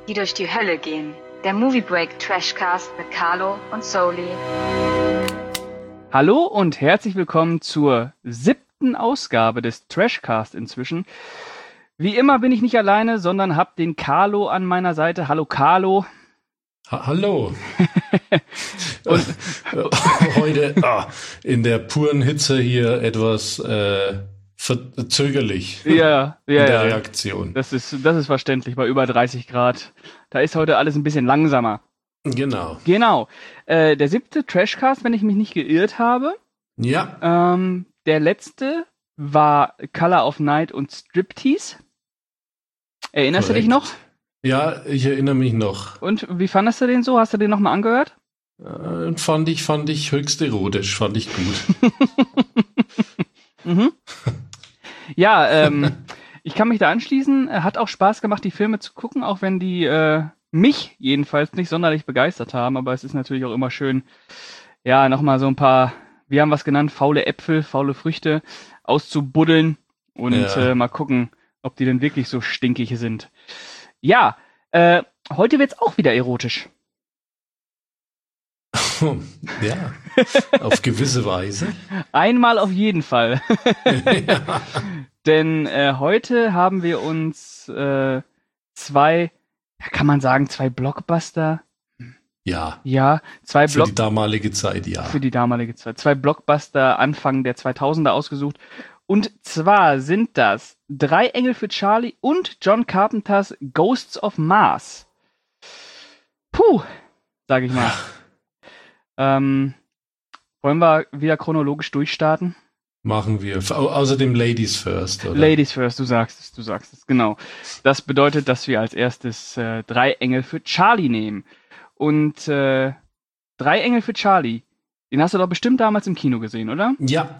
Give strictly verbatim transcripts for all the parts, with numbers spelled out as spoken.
die durch die Hölle gehen. Der Movie Break Trashcast mit Carlo und Soli. Hallo und herzlich willkommen zur siebten Ausgabe des Trashcast inzwischen. Wie immer bin ich nicht alleine, sondern habe den Carlo an meiner Seite. Hallo Carlo. Ha- Hallo. und heute ah, in der puren Hitze hier etwas äh, verzögerlich ja, ja, in der ja. Reaktion. Das ist, das ist verständlich bei über dreißig Grad. Da ist heute alles ein bisschen langsamer. Genau. Genau. Äh, der siebte Trashcast, wenn ich mich nicht geirrt habe. Ja. Ähm, der letzte war Color of Night und Striptease. Erinnerst Korrekt. du dich noch? Ja, ich erinnere mich noch. Und wie fandest du den so? Hast du den nochmal angehört? Äh, fand ich, fand ich höchst erotisch, fand ich gut. mhm. Ja, ähm, ich kann mich da anschließen. Hat auch Spaß gemacht, die Filme zu gucken, auch wenn die äh, mich jedenfalls nicht sonderlich begeistert haben. Aber es ist natürlich auch immer schön, ja, nochmal so ein paar, wir haben was genannt, faule Äpfel, faule Früchte auszubuddeln und Ja. äh, mal gucken, ob die denn wirklich so stinkig sind. Ja, äh, heute wird's auch wieder erotisch. Ja, auf gewisse Weise. Einmal auf jeden Fall. Ja. Denn äh, heute haben wir uns äh, zwei, kann man sagen, zwei Blockbuster. Ja, Ja, zwei für Block die damalige Zeit, ja. für die damalige Zeit. Zwei Blockbuster Anfang der zweitausender ausgesucht. Und zwar sind das Drei Engel für Charlie und John Carpenters Ghosts of Mars. Puh, sag ich mal. ähm, wollen wir wieder chronologisch durchstarten? Machen wir. Au- Außerdem Ladies first, oder? Ladies first, du sagst es, du sagst es, genau. Das bedeutet, dass wir als erstes äh, Drei Engel für Charlie nehmen. Und äh, Drei Engel für Charlie, den hast du doch bestimmt damals im Kino gesehen, oder? Ja,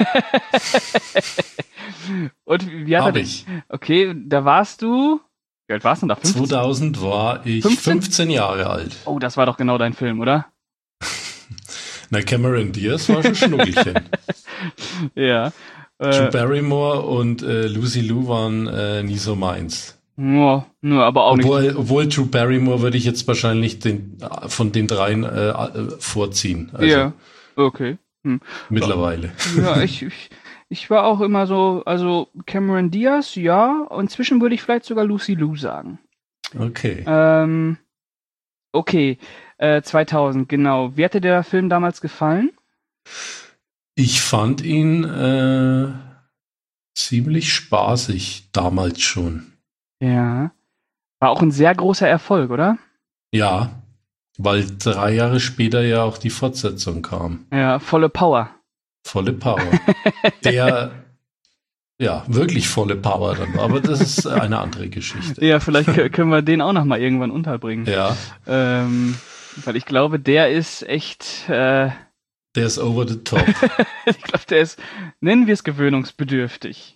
Und wie hat er habe denn- ich. Okay, da warst du. Wie alt warst du denn da? fünfzehn? zweitausend war ich fünfzehn? fünfzehn Jahre alt. Oh, das war doch genau dein Film, oder? Na, Cameron Diaz war schon Schnuckelchen. Ja. Drew Äh, Barrymore und äh, Lucy Liu waren äh, nie so meins. nur, nur, aber auch nicht. Obwohl, obwohl Drew Barrymore würde ich jetzt wahrscheinlich den, äh, von den dreien äh, äh, vorziehen. Also Ja, okay. Hm. mittlerweile. Ja, ich, ich, ich war auch immer so, also Cameron Diaz, ja, inzwischen würde ich vielleicht sogar Lucy Liu sagen. Okay. Ähm, okay, äh, zweitausend, genau. Wie hat dir der Film damals gefallen? Ich fand ihn äh, ziemlich spaßig damals schon. Ja. War auch ein sehr großer Erfolg, oder? Ja, weil drei Jahre später ja auch die Fortsetzung kam. Ja, volle Power. Volle Power. Der, ja, wirklich volle Power dann war. Aber das ist eine andere Geschichte. Ja, vielleicht k- können wir den auch noch mal irgendwann unterbringen. Ja, Ähm, weil ich glaube, der ist echt, äh, der ist over the top. ich glaube, der ist, nennen wir es gewöhnungsbedürftig.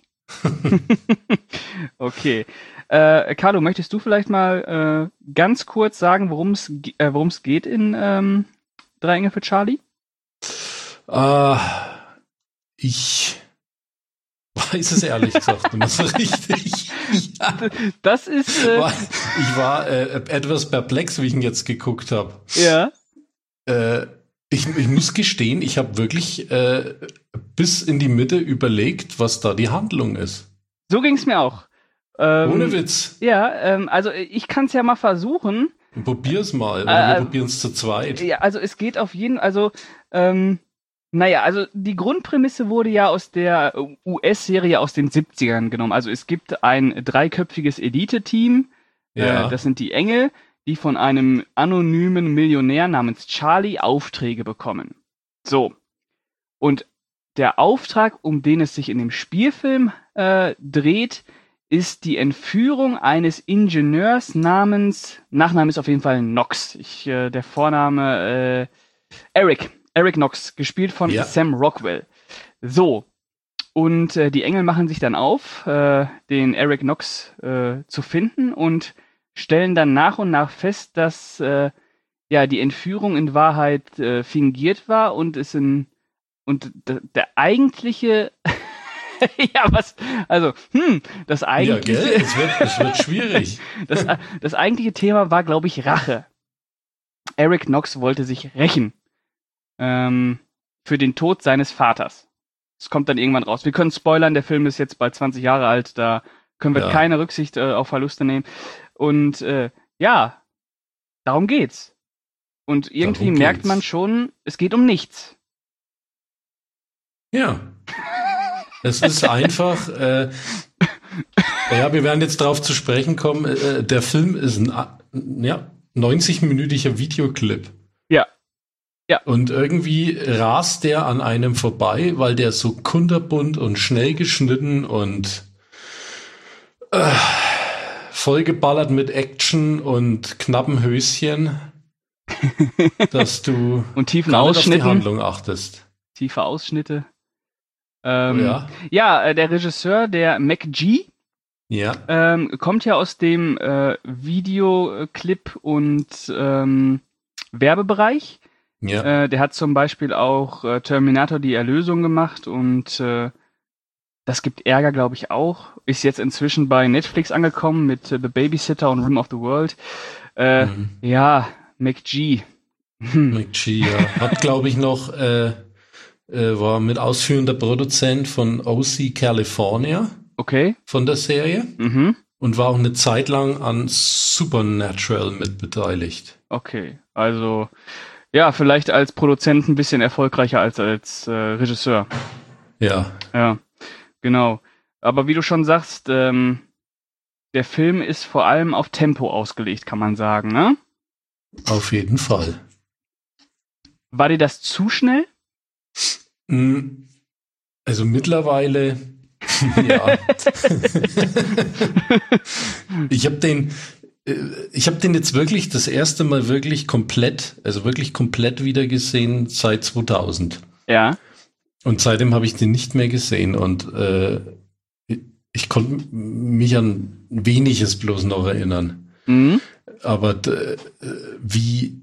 Okay. Äh, Carlo, möchtest du vielleicht mal äh, ganz kurz sagen, worum es ge- äh, worum es geht in ähm, Drei Engel für Charlie? äh, ich weiß es ehrlich gesagt nicht so richtig. Ja, Das ist, äh, war, ich war äh, etwas perplex, wie ich ihn jetzt geguckt habe. ja, Äh, ich, ich muss gestehen, ich habe wirklich äh, bis in die Mitte überlegt, was da die Handlung ist. so ging es mir auch. Ähm, Ohne Witz. Ja, ähm, also ich kann es ja mal versuchen. Probier's mal. Oder Äh, wir probieren es zu zweit. Ja, also es geht auf jeden, also ähm, naja, also die Grundprämisse wurde ja aus der U S-Serie aus den siebzigern genommen. Also es gibt ein dreiköpfiges Elite-Team, Ja. äh, das sind die Engel, die von einem anonymen Millionär namens Charlie Aufträge bekommen. So. Und der Auftrag, um den es sich in dem Spielfilm äh, dreht, ist die Entführung eines Ingenieurs namens, Nachname ist auf jeden Fall Knox. Ich, äh, der Vorname äh, Eric. Eric Knox, gespielt von Ja. Sam Rockwell. So. Und äh, die Engel machen sich dann auf, äh, den Eric Knox äh, zu finden und stellen dann nach und nach fest, dass äh, ja die Entführung in Wahrheit äh, fingiert war und es in und d- der eigentliche Ja, was, also, hm, das Ja, eigentliche, gell? Es wird, es wird schwierig. das, das eigentliche Thema war, glaube ich, Rache. Eric Knox wollte sich rächen ähm, für den Tod seines Vaters. Das kommt dann irgendwann raus. Wir können spoilern, der Film ist jetzt bald zwanzig Jahre alt, da können wir Ja. keine Rücksicht äh, auf Verluste nehmen. Und äh, ja, darum geht's. Und irgendwie Darum merkt geht's. man schon, es geht um nichts. Ja. Es ist einfach, äh, ja, wir werden jetzt darauf zu sprechen kommen, äh, der Film ist ein ja, neunzig-minütiger Videoclip. Ja. Ja. Und irgendwie rast der an einem vorbei, weil der so kunterbunt und schnell geschnitten und äh, vollgeballert mit Action und knappen Höschen, dass du Und tiefen gar nicht auf die Ausschnitten. Handlung achtest. Tiefe Ausschnitte. Ähm, Ja. ja, äh, der Regisseur, der McG, Ja. ähm, kommt ja aus dem äh, Videoclip- und ähm, Werbebereich. Ja. Äh, der hat zum Beispiel auch äh, Terminator die Erlösung gemacht und äh, das gibt Ärger, glaube ich, auch. Ist jetzt inzwischen bei Netflix angekommen mit äh, The Babysitter und Rim of the World. Äh, Mhm. Ja, McG. Hm. McG, ja. Hat, glaube ich, noch, äh, äh, war mit ausführender Produzent von O C California Okay. von der Serie Mhm. und war auch eine Zeit lang an Supernatural mitbeteiligt. Okay. Also, ja, vielleicht als Produzent ein bisschen erfolgreicher als als äh, Regisseur. Ja. Ja, genau. Aber wie du schon sagst, ähm, der Film ist vor allem auf Tempo ausgelegt, kann man sagen, ne? Auf jeden Fall. War dir das zu schnell? Mm, Also mittlerweile, ja. Ich habe den, äh, ich habe den jetzt wirklich das erste Mal wirklich komplett, also wirklich komplett wieder gesehen seit zweitausend. Ja. Und seitdem habe ich den nicht mehr gesehen und äh, ich, ich konnte mich an weniges bloß noch erinnern. Mhm. Aber d- äh, wie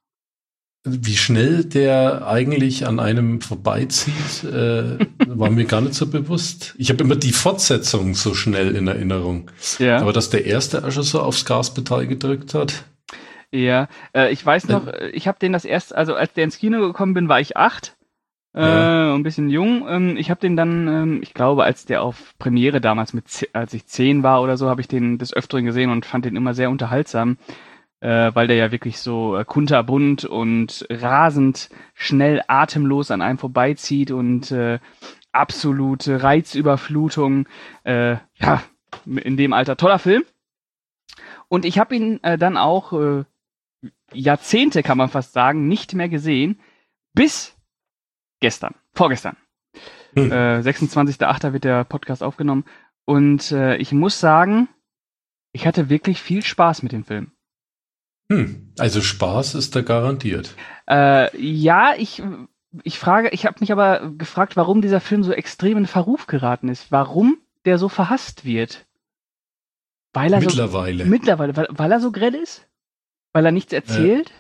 wie schnell der eigentlich an einem vorbeizieht, äh, war mir gar nicht so bewusst. Ich habe immer die Fortsetzung so schnell in Erinnerung. Ja. Aber dass der erste auch schon so aufs Gaspedal gedrückt hat. Ja. Äh, ich weiß noch, äh, ich habe den das erst, also als der ins Kino gekommen bin, war ich acht. Äh, Ja. ein bisschen jung. Ähm, ich habe den dann, ähm, ich glaube, als der auf Premiere damals mit, ze- als ich zehn war oder so, habe ich den des Öfteren gesehen und fand den immer sehr unterhaltsam, äh, weil der ja wirklich so äh, kunterbunt und rasend schnell atemlos an einem vorbeizieht und äh, absolute Reizüberflutung. Äh, ja, in dem Alter toller Film. Und ich habe ihn äh, dann auch äh, Jahrzehnte, kann man fast sagen, nicht mehr gesehen, bis gestern, vorgestern. Hm. Äh, sechsundzwanzigster achter wird der Podcast aufgenommen. Und äh, ich muss sagen, ich hatte wirklich viel Spaß mit dem Film. Hm. Also Spaß ist da garantiert. Äh, ja, ich, ich frage, ich habe mich aber gefragt, warum dieser Film so extrem in Verruf geraten ist. Warum der so verhasst wird. Weil er Mittlerweile. so mittlerweile, weil, weil er so grell ist? Weil er nichts erzählt?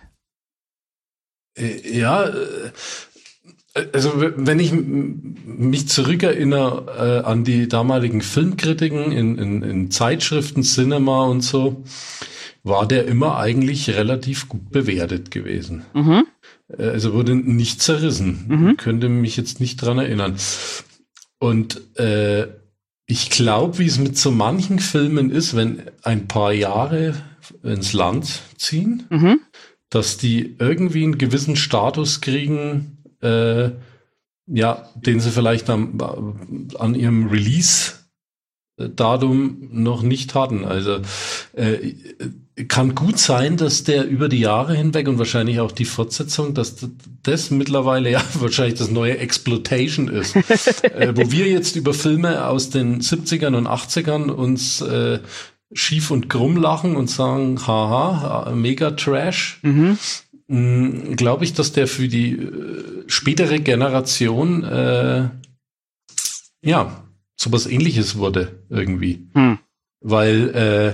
Äh, ja, äh, also w- wenn ich m- mich zurückerinnere äh, an die damaligen Filmkritiken in, in, in Zeitschriften, Cinema und so, war der immer eigentlich relativ gut bewertet gewesen. Mhm. Äh, Also wurde nicht zerrissen. Mhm. Könnte mich jetzt nicht dran erinnern. Und äh, ich glaube, wie es mit so manchen Filmen ist, wenn ein paar Jahre ins Land ziehen, Mhm. dass die irgendwie einen gewissen Status kriegen, äh, ja, den sie vielleicht am, an ihrem Release-Datum noch nicht hatten. Also äh, kann gut sein, dass der über die Jahre hinweg und wahrscheinlich auch die Fortsetzung, dass das mittlerweile ja wahrscheinlich das neue Exploitation ist. äh, wo wir jetzt über Filme aus den siebzigern und achtzigern uns äh, schief und krumm lachen und sagen, haha, mega Trash. Mhm. Glaube ich, dass der für die äh, spätere Generation äh, ja sowas Ähnliches wurde irgendwie. Hm. Weil äh,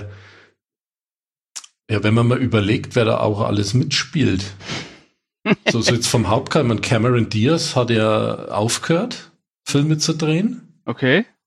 ja, wenn man mal überlegt, wer da auch alles mitspielt. so, so jetzt vom Hauptkampf, Cameron Diaz hat ja aufgehört, Filme zu drehen. Okay.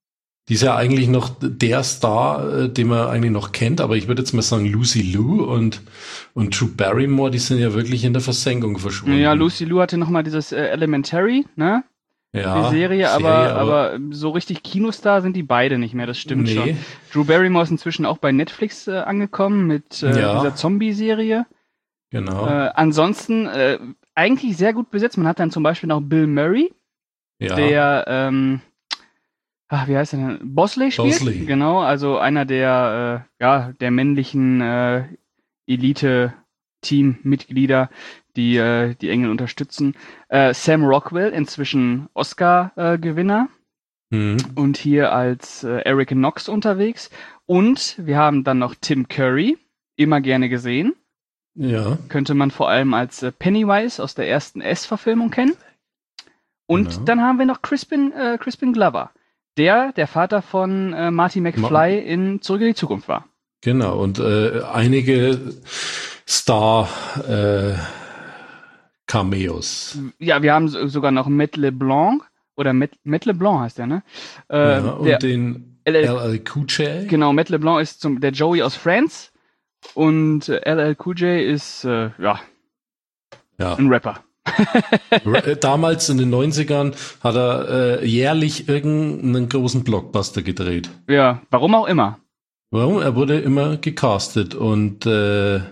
Die ist ja eigentlich noch der Star, äh, den man eigentlich noch kennt, aber ich würde jetzt mal sagen, Lucy Liu und, und Drew Barrymore, die sind ja wirklich in der Versenkung verschwunden. Ja, Lucy Liu hatte nochmal dieses äh, Elementary, ne? Ja, Die Serie, Serie, aber, aber aber so richtig Kinostar sind die beide nicht mehr, das stimmt Nee. schon. Drew Barrymore ist inzwischen auch bei Netflix äh, angekommen mit äh, Ja. dieser Zombie-Serie. genau. Äh, ansonsten äh, eigentlich sehr gut besetzt. Man hat dann zum Beispiel noch Bill Murray, ja. der, ähm, ach, wie heißt der denn? Bosley spielt. Bosley. Genau, also einer der, äh, ja, der männlichen äh, Elite-Team-Mitglieder, die äh, die Engel unterstützen. Äh, Sam Rockwell, inzwischen Oscar-Gewinner Mhm. und hier als äh, Eric Knox unterwegs. Und wir haben dann noch Tim Curry, immer gerne gesehen. Ja, Könnte man vor allem als äh, Pennywise aus der ersten S-Verfilmung kennen. Und Genau. dann haben wir noch Crispin, äh, Crispin Glover, der der Vater von äh, Marty McFly in Zurück in die Zukunft war. genau. Und äh, einige Star äh, Cameos. Ja, wir haben so, sogar noch Matt LeBlanc, oder Matt, Matt LeBlanc heißt der, ne? Äh, ja, und der, den L L L L Cool J. Genau, Matt LeBlanc ist zum, der Joey aus Friends und äh, L L Cool J ist, äh, ja, Ja. ein Rapper. Äh, Damals in den neunzigern hat er äh, jährlich irgendeinen großen Blockbuster gedreht. Ja, warum auch immer. Warum? Er wurde immer gecastet und äh,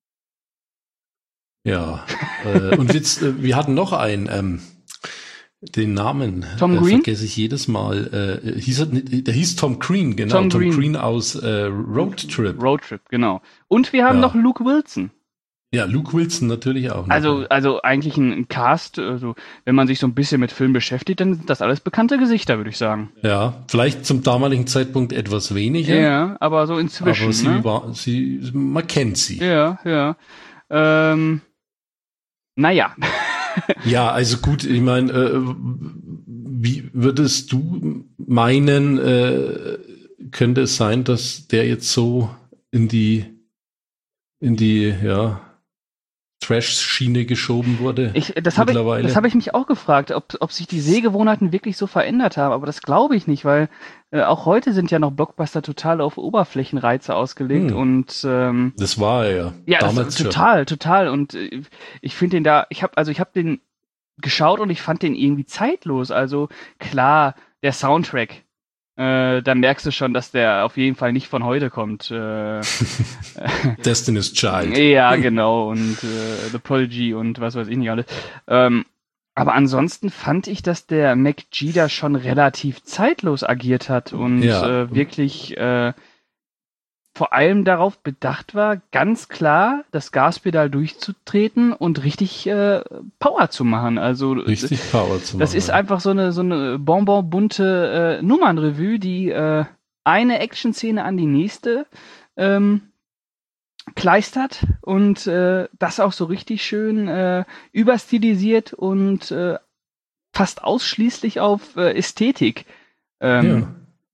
ja. äh, und jetzt, äh, wir hatten noch einen, ähm, den Namen Tom äh, Green? vergesse ich jedes Mal. Äh, hieß er, nicht- der hieß Tom Green, genau. Tom Tom, Green. Green. aus äh, Road Trip. Roadtrip, genau. Und wir haben Ja. noch Luke Wilson. Ja, Luke Wilson natürlich auch. noch. Also, also eigentlich ein, ein Cast, also wenn man sich so ein bisschen mit Film beschäftigt, dann sind das alles bekannte Gesichter, würde ich sagen. Ja, vielleicht zum damaligen Zeitpunkt etwas weniger. Ja, aber so inzwischen. aber sie ne? war, sie, man kennt sie. Ja, ja. Ähm, naja. Ja, also gut, ich meine, äh, wie würdest du meinen, äh, könnte es sein, dass der jetzt so in die, in die, ja, Trash-Schiene geschoben wurde? Ich, das habe ich, mittlerweile? das hab ich mich auch gefragt, ob, ob sich die Sehgewohnheiten wirklich so verändert haben, aber das glaube ich nicht, weil äh, auch heute sind ja noch Blockbuster total auf Oberflächenreize ausgelegt Hm. und ähm, Das war er ja. ja, damals das, total, total und äh, ich finde den da, ich habe also ich habe den geschaut und ich fand den irgendwie zeitlos, also klar, der Soundtrack, äh, da merkst du schon, dass der auf jeden Fall nicht von heute kommt. Äh, schon. Destiny's Child. Ja, genau. Und äh, The Prodigy und was weiß ich nicht alles. Ähm, aber ansonsten fand ich, dass der McG da schon relativ zeitlos agiert hat und Ja. äh, wirklich äh, vor allem darauf bedacht war, ganz klar das Gaspedal durchzutreten und richtig äh, Power zu machen. Also Richtig Power zu machen. das ist einfach so eine so eine bonbonbunte äh, Nummernrevue, die äh, eine Action-Szene an die nächste ähm, kleistert und äh, das auch so richtig schön äh, überstilisiert und äh, fast ausschließlich auf äh, Ästhetik ähm,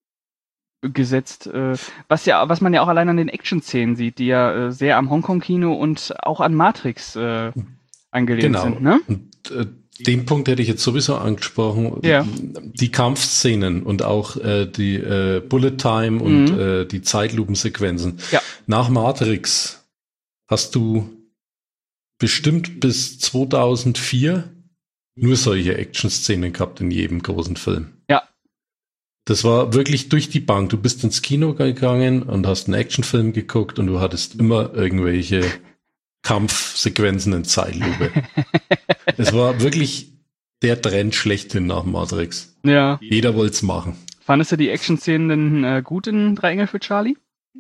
gesetzt, äh, was ja, was man ja auch allein an den Action-Szenen sieht, die ja äh, sehr am Hongkong-Kino und auch an Matrix äh, angelehnt Genau. sind, ne? Und äh, den Punkt hätte ich jetzt sowieso angesprochen. Ja. Die Kampfszenen und auch äh, die äh, Bullet Time und Mhm. äh, die Zeitlupensequenzen. Ja. Nach Matrix hast du bestimmt bis zweitausendvier nur solche Action-Szenen gehabt in jedem großen Film. Ja. Das war wirklich durch die Bank. Du bist ins Kino gegangen und hast einen Actionfilm geguckt und du hattest immer irgendwelche Kampfsequenzen in Zeitlupe. Es war wirklich der Trend schlechthin nach Matrix. Ja. Jeder wollte es machen. Fandest du die Action-Szenen denn äh, gut in Drei Engel für Charlie?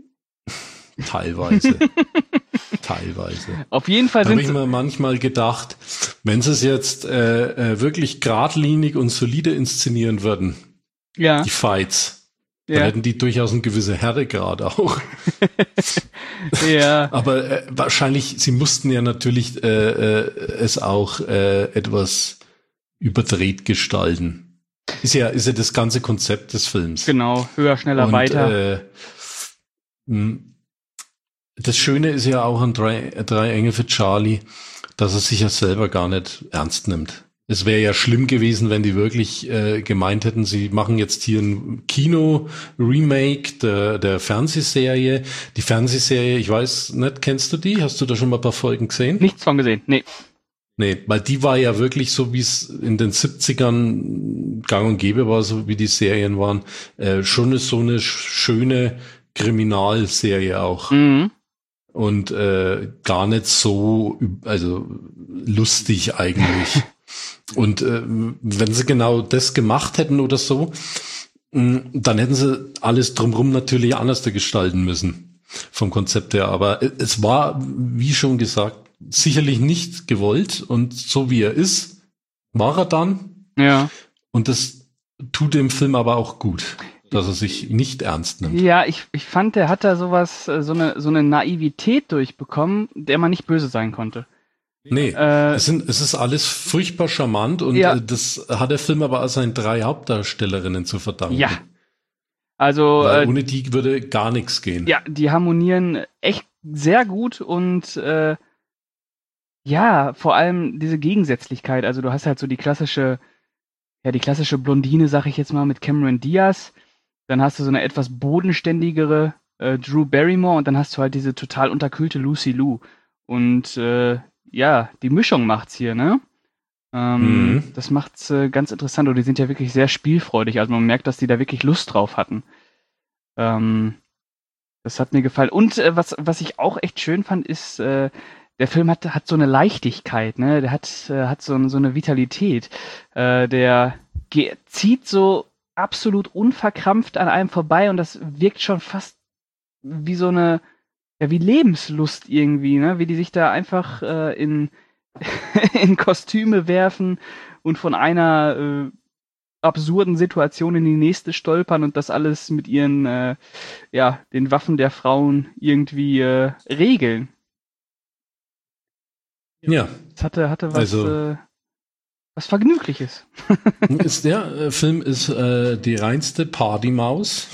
Teilweise. Teilweise. Auf jeden Fall Da habe sind ich mir manchmal gedacht, wenn sie es jetzt äh, äh, wirklich geradlinig und solide inszenieren würden, ja, die Fights, dann ja, hätten die durchaus eine gewisse Härtegrad auch. ja, Aber äh, wahrscheinlich, sie mussten ja natürlich äh, äh, es auch äh, etwas überdreht gestalten. Ist ja, ist ja das ganze Konzept des Films. genau, höher, schneller, Und, weiter. Äh, mh, das Schöne ist ja auch an drei, drei Engel für Charlie, dass er sich ja selber gar nicht ernst nimmt. es wäre ja schlimm gewesen, wenn die wirklich äh, gemeint hätten, sie machen jetzt hier ein Kino-Remake der, der Fernsehserie. Die Fernsehserie, ich weiß nicht, kennst du die? Hast du da schon mal ein paar Folgen gesehen? Nichts von gesehen, nee. Nee, weil die war ja wirklich so, wie es in den siebzigern gang und gäbe war, so wie die Serien waren, äh, schon so eine schöne Kriminalserie auch. Mhm. Und äh, gar nicht so, also lustig eigentlich. Und äh, wenn sie genau das gemacht hätten oder so, mh, dann hätten sie alles drumherum natürlich anders gestalten müssen vom Konzept her. Aber es war, wie schon gesagt, sicherlich nicht gewollt. Und so wie er ist, war er dann. Ja. Und das tut dem Film aber auch gut, dass er sich nicht ernst nimmt. Ja, ich, ich fand, der hat da sowas, äh, so eine, so eine Naivität durchbekommen, der man nicht böse sein konnte. Nee, Äh, es, sind, es ist alles furchtbar charmant und ja. äh, das hat der Film aber auch seinen drei Hauptdarstellerinnen zu verdanken. Ja. Also, Weil äh, ohne die würde gar nichts gehen. ja, die harmonieren echt sehr gut und äh, ja, vor allem diese Gegensätzlichkeit. Also du hast halt so die klassische, ja, die klassische Blondine, sag ich jetzt mal, mit Cameron Diaz. Dann hast du so eine etwas bodenständigere äh, Drew Barrymore und dann hast du halt diese total unterkühlte Lucy Liu. Und äh, ja, die Mischung macht's hier, ne? Ähm, Mhm. Das macht's äh, ganz interessant und die sind ja wirklich sehr spielfreudig. Also man merkt, dass die da wirklich Lust drauf hatten. Ähm, das hat mir gefallen. Und äh, was, was ich auch echt schön fand, ist, äh, der Film hat, hat so eine Leichtigkeit, ne? Der hat, äh, hat so, so eine Vitalität. Äh, der ge- zieht so absolut unverkrampft an einem vorbei und das wirkt schon fast wie so eine, ja, wie Lebenslust irgendwie, ne? Wie die sich da einfach äh, in, in Kostüme werfen und von einer äh, absurden Situation in die nächste stolpern und das alles mit ihren, äh, ja, den Waffen der Frauen irgendwie äh, regeln. Ja, Es hatte, hatte was, Also- äh, was Vergnügliches. ist der äh, Film ist äh, die reinste Partymaus.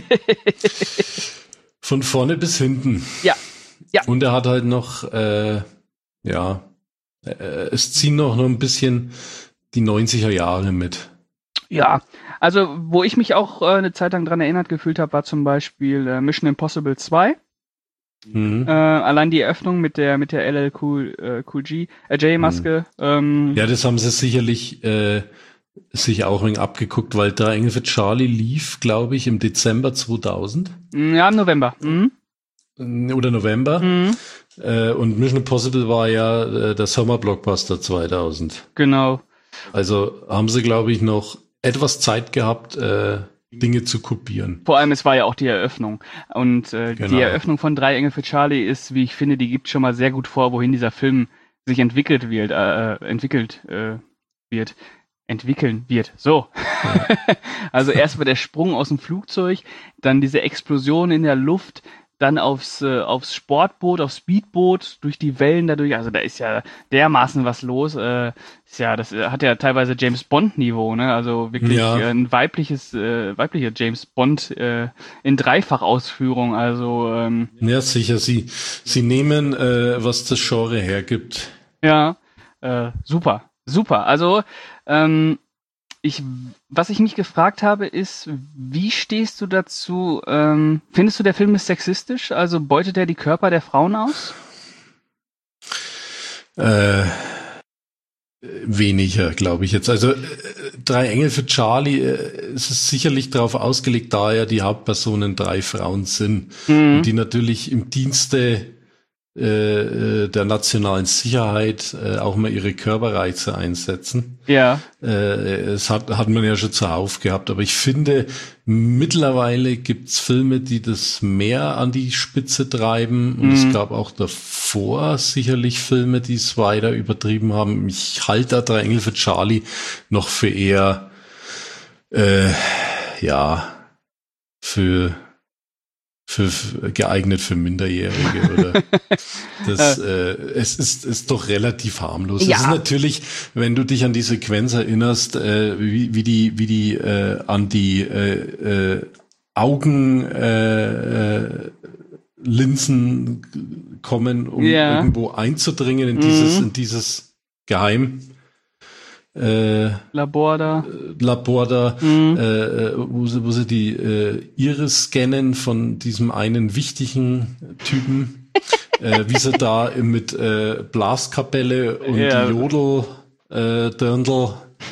Von vorne bis hinten. Ja, ja. Und er hat halt noch, äh, ja, äh, es ziehen noch, noch ein bisschen die neunziger Jahre mit. Ja, also wo ich mich auch äh, eine Zeit lang dran erinnert gefühlt habe, war zum Beispiel äh, Mission Impossible zwei. Mhm. Äh, allein die Eröffnung mit der mit der L L Cool, äh, Cool G, äh, J-Maske. Ähm, Ja, das haben sie sicherlich äh, sich auch ein wenig abgeguckt, weil Drei Engel für Charlie lief, glaube ich, im Dezember zweitausend ja, im November. Mhm. oder November. Mhm. Äh, und Mission Impossible war ja äh, der Sommer-Blockbuster zweitausend. Genau. Also haben sie, glaube ich, noch etwas Zeit gehabt, äh, Dinge zu kopieren. Vor allem, es war ja auch die Eröffnung. Und äh, Genau. die Eröffnung von Drei Engel für Charlie ist, wie ich finde, die gibt schon mal sehr gut vor, wohin dieser Film sich entwickelt wird, äh, entwickelt äh, wird. Entwickeln wird. So. Also erstmal der Sprung aus dem Flugzeug, dann diese Explosion in der Luft, dann aufs, äh, aufs Sportboot, aufs Speedboot, durch die Wellen dadurch. Also da ist ja dermaßen was los. Äh, ist ja, das äh, hat ja teilweise James Bond Niveau, ne? Also wirklich Ja. äh, ein weibliches, äh, weiblicher James Bond äh, in Dreifachausführung. Also ähm, Ja, sicher. Sie, sie nehmen, äh, was das Genre hergibt. ja, äh, super, super. Also ähm, ich, was ich mich gefragt habe, ist, wie stehst du dazu? Ähm, findest du, der Film ist sexistisch? Also beutet er die Körper der Frauen aus? Äh, weniger, glaube ich jetzt. Also äh, Drei Engel für Charlie, äh, es ist sicherlich darauf ausgelegt, da ja die Hauptpersonen drei Frauen sind, Mhm. und die natürlich im Dienste äh, äh, der nationalen Sicherheit äh, auch mal ihre Körperreize einsetzen. Ja, Äh, es hat, hat man ja schon zuhauf gehabt, aber ich finde, mittlerweile gibt's Filme, die das mehr an die Spitze treiben, und Mhm. es gab auch davor sicherlich Filme, die es weiter übertrieben haben. Ich halte da Drei Engel für Charlie noch für eher, äh, ja, für Für, für geeignet für Minderjährige, oder? Das, äh, es ist, ist doch relativ harmlos. Ja. Es ist natürlich, wenn du dich an die Sequenz erinnerst, äh, wie, wie die, wie die äh, an die äh, äh, Augen äh, äh, Linsen kommen, um Ja. irgendwo einzudringen in dieses, Mhm. in dieses Geheim. äh, Labor da. Labor da, Mhm. äh, wo sie, wo sie die äh, Iris scannen von diesem einen wichtigen Typen, äh, wie sie da mit äh, Blaskapelle und Ja. Jodel äh, Dirndl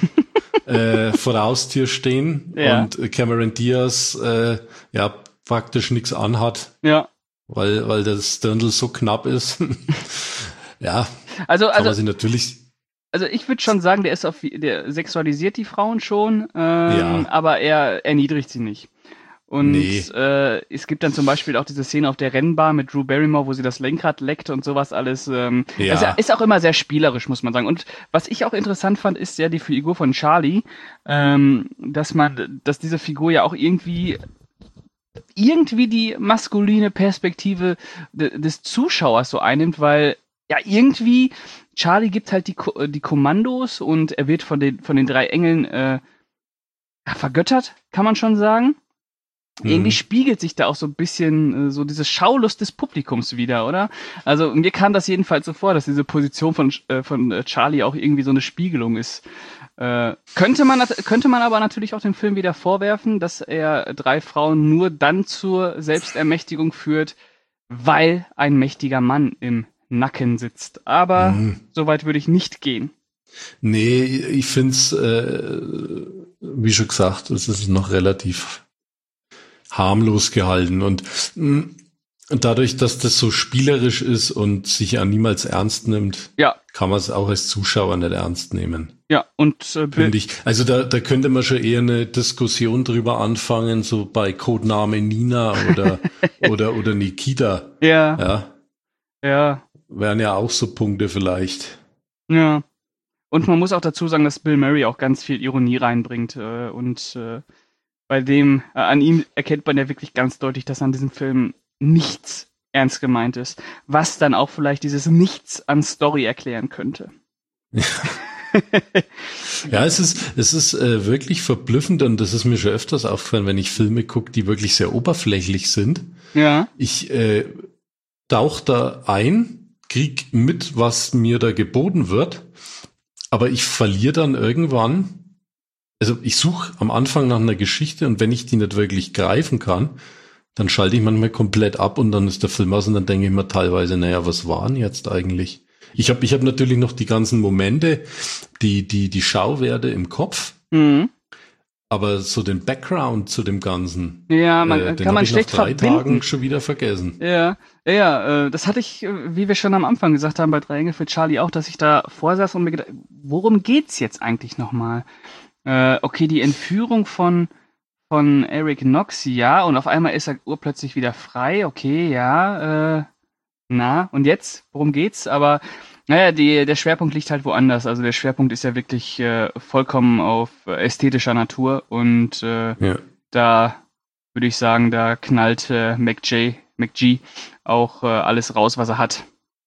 äh, vor der Haustür stehen Ja. und Cameron Diaz äh, ja praktisch nichts anhat, Ja. weil weil das Dirndl so knapp ist. Ja, Also, kann man also, sich natürlich. also ich würde schon sagen, der ist auf, der sexualisiert die Frauen schon, ähm, Ja. aber er erniedrigt sie nicht. Und Nee. äh, es gibt dann zum Beispiel auch diese Szene auf der Rennbahn mit Drew Barrymore, wo sie das Lenkrad leckt und sowas alles. Ähm, Ja. das ist auch immer sehr spielerisch, muss man sagen. Und was ich auch interessant fand, ist ja die Figur von Charlie, ähm, dass man, dass diese Figur ja auch irgendwie irgendwie die maskuline Perspektive de, des Zuschauers so einnimmt, weil ja irgendwie Charlie gibt halt die, Ko- die Kommandos und er wird von den von den drei Engeln äh, ja, vergöttert, kann man schon sagen. Mhm. Irgendwie spiegelt sich da auch so ein bisschen äh, so diese Schaulust des Publikums wieder, oder? Also mir kam das jedenfalls so vor, dass diese Position von äh, von äh, Charlie auch irgendwie so eine Spiegelung ist. Äh, könnte man nat- könnte man aber natürlich auch dem Film wieder vorwerfen, dass er drei Frauen nur dann zur Selbstermächtigung führt, weil ein mächtiger Mann im Nacken sitzt. Aber Mhm. so weit würde ich nicht gehen. Nee, ich find's, äh, wie schon gesagt, es ist noch relativ harmlos gehalten und mh, dadurch, dass das so spielerisch ist und sich ja niemals ernst nimmt, Ja, kann man es auch als Zuschauer nicht ernst nehmen, ja, und äh, finde ich. Also da, da könnte man schon eher eine Diskussion drüber anfangen, so bei Codename Nina oder oder oder Nikita, ja, ja, ja, wären ja auch so Punkte vielleicht. ja. Und man muss auch dazu sagen, dass Bill Murray auch ganz viel Ironie reinbringt. Äh, und äh, bei dem, äh, an ihm erkennt man ja wirklich ganz deutlich, dass an diesem Film nichts ernst gemeint ist. Was dann auch vielleicht dieses Nichts an Story erklären könnte. Ja, es ist, es ist äh, wirklich verblüffend und das ist mir schon öfters aufgefallen, wenn ich Filme gucke, die wirklich sehr oberflächlich sind. Ja, Ich äh, tauche da ein, krieg mit, was mir da geboten wird, aber ich verliere dann irgendwann, also ich suche am Anfang nach einer Geschichte und wenn ich die nicht wirklich greifen kann, dann schalte ich manchmal komplett ab und dann ist der Film aus und dann denke ich mir teilweise, naja, was waren jetzt eigentlich? Ich habe ich hab natürlich noch die ganzen Momente, die, die, die Schauwerte im Kopf, mhm. aber so den Background zu dem Ganzen, Ja, man äh, den kann hab man ich schlecht nach drei verbinden. Tagen schon wieder vergessen. Ja, ja, äh, das hatte ich, äh, wie wir schon am Anfang gesagt haben, bei Drei Engel für Charlie auch, dass ich da vorsaß und mir gedacht, worum geht's jetzt eigentlich nochmal? Äh, okay, die Entführung von von Eric Knox, ja, und auf einmal ist er urplötzlich wieder frei, okay, ja, äh, na, und jetzt? Worum geht's? Aber naja, die, der Schwerpunkt liegt halt woanders. Also der Schwerpunkt ist ja wirklich äh, vollkommen auf äh, ästhetischer Natur und äh, Ja. da würde ich sagen, da knallt äh, McJ, McG auch äh, alles raus, was er hat.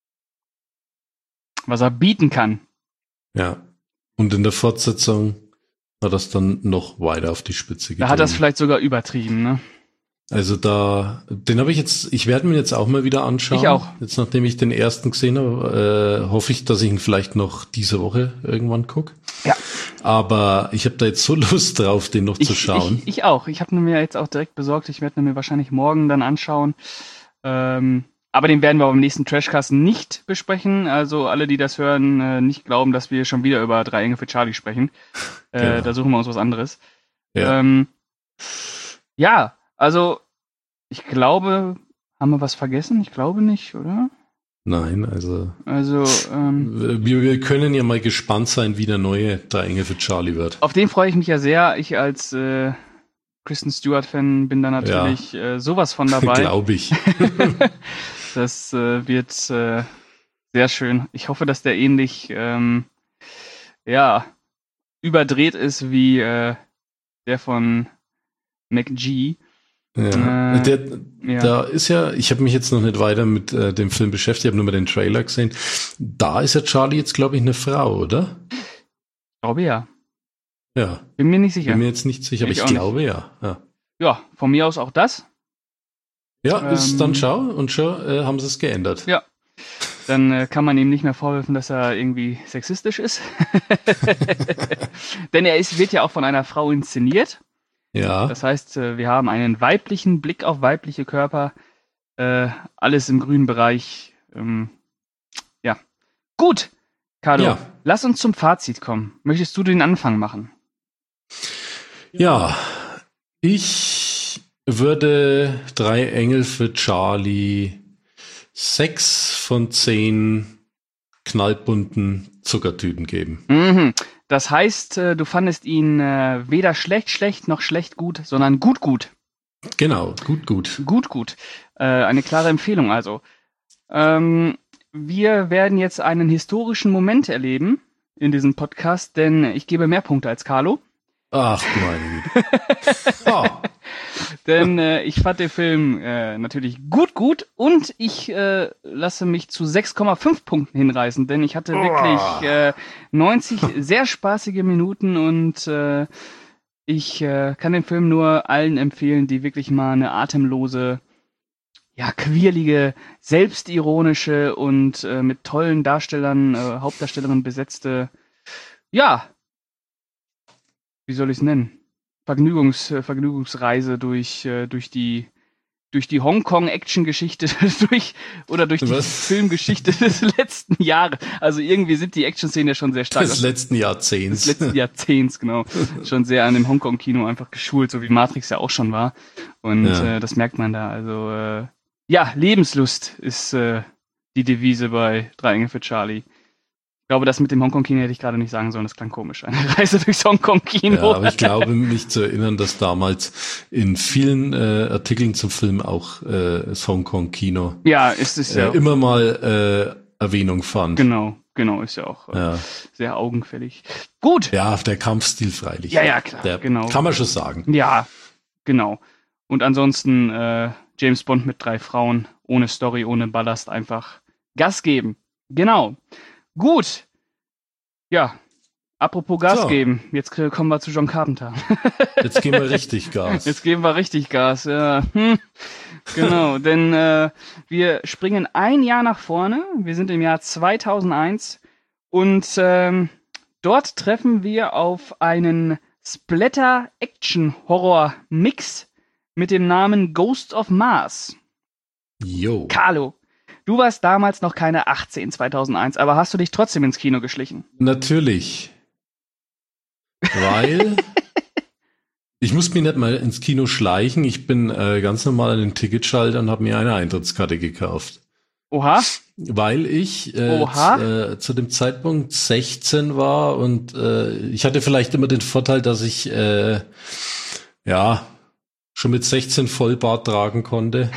Was er bieten kann. Ja. Und in der Fortsetzung hat das dann noch weiter auf die Spitze getrieben. Da hat er es vielleicht sogar übertrieben, ne? Also da, den habe ich jetzt, ich werde mir jetzt auch mal wieder anschauen. Ich auch. Jetzt nachdem ich den ersten gesehen habe, äh, hoffe ich, dass ich ihn vielleicht noch diese Woche irgendwann gucke. Ja. Aber ich habe da jetzt so Lust drauf, den noch Ich, zu schauen. ich, ich auch. Ich habe ihn mir jetzt auch direkt besorgt. Ich werde ihn mir wahrscheinlich morgen dann anschauen. Ähm, aber den werden wir beim nächsten Trashcast nicht besprechen. Also alle, die das hören, äh, nicht glauben, dass wir schon wieder über Drei Engel für Charlie sprechen. Äh, Genau. Da suchen wir uns was anderes. Ja. Ähm, ja, also ich glaube, haben wir was vergessen? Ich glaube nicht, oder? Nein, also Also ähm, wir, wir können ja mal gespannt sein, wie der neue Drei Engel für Charlie wird. auf den freue ich mich ja sehr. Ich als äh, Kristen Stewart-Fan bin da natürlich äh, sowas von dabei. Glaube ich. Das äh, wird äh, sehr schön. Ich hoffe, dass der ähnlich ähm, ja überdreht ist wie äh, der von McG. Ja. Äh, der, ja. Da ist ja, ich habe mich jetzt noch nicht weiter mit äh, dem Film beschäftigt, ich habe nur mal den Trailer gesehen. Da ist ja Charlie jetzt, glaube ich, eine Frau, oder? Ich glaube ja. Ja, Bin mir nicht sicher. bin mir jetzt nicht sicher, aber Ich ich, auch nicht. glaube ja. Ja, Ja, von mir aus auch das. ja Ähm, ist dann schau und schon äh, haben sie es geändert. Ja. Dann äh, kann man ihm nicht mehr vorwerfen, dass er irgendwie sexistisch ist. Denn er ist, wird ja auch von einer Frau inszeniert. Ja. Das heißt, äh, wir haben einen weiblichen Blick auf weibliche Körper. Äh, alles im grünen Bereich. Ähm, ja. Gut, Carlo, Ja. lass uns zum Fazit kommen. Möchtest du den Anfang machen? Ja, ich würde Drei Engel für Charlie sechs von zehn knallbunten Zuckertüten geben. Mhm. Das heißt, äh, du fandest ihn äh, weder schlecht, schlecht noch schlecht gut, sondern gut, gut. Genau, gut, gut. Gut, gut. Äh, eine klare Empfehlung also. Ähm, wir werden jetzt einen historischen Moment erleben in diesem Podcast, denn ich gebe mehr Punkte als Carlo. Ach, meine Güte. Oh. Denn äh, ich fand den Film äh, natürlich gut, gut und ich äh, lasse mich zu sechs Komma fünf Punkten hinreißen, denn ich hatte wirklich äh, neunzig sehr spaßige Minuten und äh, ich äh, kann den Film nur allen empfehlen, die wirklich mal eine atemlose, ja, quirlige, selbstironische und äh, mit tollen Darstellern, äh, Hauptdarstellerinnen besetzte, ja, wie soll ich es nennen? Vergnügungs, äh, Vergnügungsreise durch, äh, durch die, durch die Hongkong-Action-Geschichte durch, oder durch die Was? Filmgeschichte des letzten Jahres. Also irgendwie sind die Action-Szenen ja schon sehr stark. Des letzten Jahrzehnts. Des letzten Jahrzehnts, genau. Schon sehr an dem Hongkong-Kino einfach geschult, so wie Matrix ja auch schon war. Und Ja. äh, das merkt man da. Also, äh, ja, Lebenslust ist äh, die Devise bei Drei Engel für Charlie. Ich glaube, das mit dem Hongkong-Kino hätte ich gerade nicht sagen sollen, das klang komisch. Eine Reise durchs Hongkong-Kino. Ja, aber ich glaube, mich zu erinnern, dass damals in vielen äh, Artikeln zum Film auch äh, das Hongkong-Kino Ja, ist es ja. äh, immer mal äh, Erwähnung fand. Genau, genau, ist ja auch äh, Ja. sehr augenfällig. Gut. Ja, der Kampfstil freilich. Ja, ja, klar, Der genau. kann man schon sagen. Ja, genau. Und ansonsten äh, James Bond mit drei Frauen, ohne Story, ohne Ballast, einfach Gas geben. Genau. Gut. Ja, apropos Gas So. geben, jetzt äh, kommen wir zu John Carpenter. Jetzt geben wir richtig Gas. Jetzt geben wir richtig Gas, ja. Hm. Genau, denn äh, wir springen ein Jahr nach vorne. Wir sind im Jahr zweitausendeins und ähm, dort treffen wir auf einen Splatter-Action-Horror-Mix mit dem Namen Ghost of Mars. Jo. Carlo, du warst damals noch keine achtzehn, zweitausendeins, aber hast du dich trotzdem ins Kino geschlichen? Natürlich. Weil ich muss mich nicht mal ins Kino schleichen. Ich bin äh, ganz normal an den Ticketschalter und habe mir eine Eintrittskarte gekauft. Oha. Weil ich äh, Oha. z- äh, zu dem Zeitpunkt sechzehn war und äh, ich hatte vielleicht immer den Vorteil, dass ich äh, ja schon mit sechzehn Vollbart tragen konnte.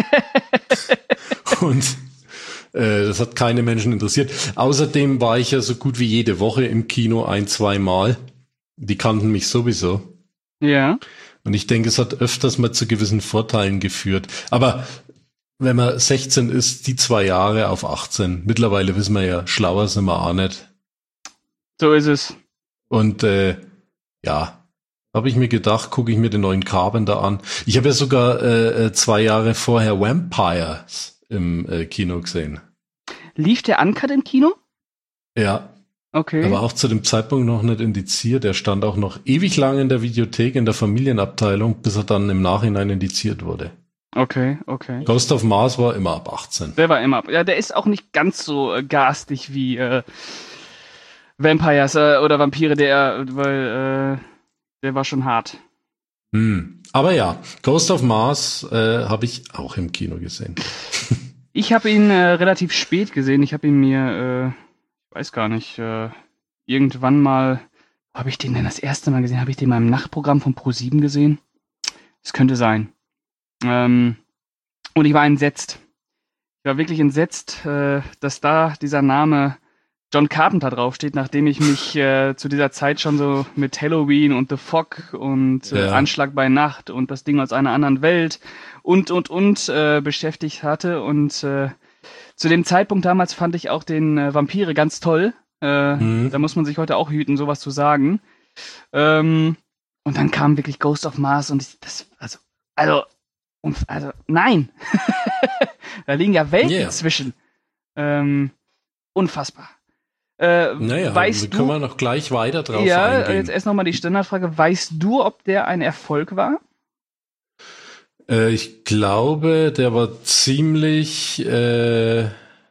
Und äh, das hat keine Menschen interessiert. Außerdem war ich ja so gut wie jede Woche im Kino ein, zwei Mal. Die kannten mich sowieso. Ja. Und ich denke, es hat öfters mal zu gewissen Vorteilen geführt. Aber wenn man sechzehn ist, die zwei Jahre auf achtzehn. Mittlerweile wissen wir ja, schlauer sind wir auch nicht. So ist es. Und äh, ja, habe ich mir gedacht, gucke ich mir den neuen Carpenter an. Ich habe ja sogar äh, zwei Jahre vorher Vampires im äh, Kino gesehen. Lief der Uncut im Kino? Ja, Okay. er war auch zu dem Zeitpunkt noch nicht indiziert. Er stand auch noch ewig lang in der Videothek, in der Familienabteilung, bis er dann im Nachhinein indiziert wurde. Okay, okay. Ghost of Mars war immer ab achtzehn. Der war immer. Ja, der ist auch nicht ganz so äh, garstig wie äh, Vampires äh, oder Vampire, der, weil äh, der war schon hart. Hm. Aber ja, Ghost of Mars äh, habe ich auch im Kino gesehen. Ich habe ihn äh, relativ spät gesehen. Ich habe ihn mir, äh, ich weiß gar nicht, äh, irgendwann mal, wo habe ich den denn das erste Mal gesehen? Habe ich den mal im Nachtprogramm von ProSieben gesehen? Das könnte sein. Ähm, und ich war entsetzt. Ich war wirklich entsetzt, äh, dass da dieser Name John Carpenter draufsteht, nachdem ich mich äh, zu dieser Zeit schon so mit Halloween und The Fog und äh, Ja. Anschlag bei Nacht und das Ding aus einer anderen Welt und, und, und äh, beschäftigt hatte. Und äh, zu dem Zeitpunkt damals fand ich auch den äh, Vampire ganz toll. Äh, Mhm. Da muss man sich heute auch hüten, sowas zu sagen. Ähm, und dann kam wirklich Ghost of Mars und ich, das, also, also, und, also, nein. Da liegen ja Welten Yeah. zwischen. Ähm, unfassbar. Äh, Naja, weißt da du, können wir noch gleich weiter drauf ja, eingehen. jetzt erst nochmal die Standardfrage. Weißt du, ob der ein Erfolg war? Äh, ich glaube, der war ziemlich äh,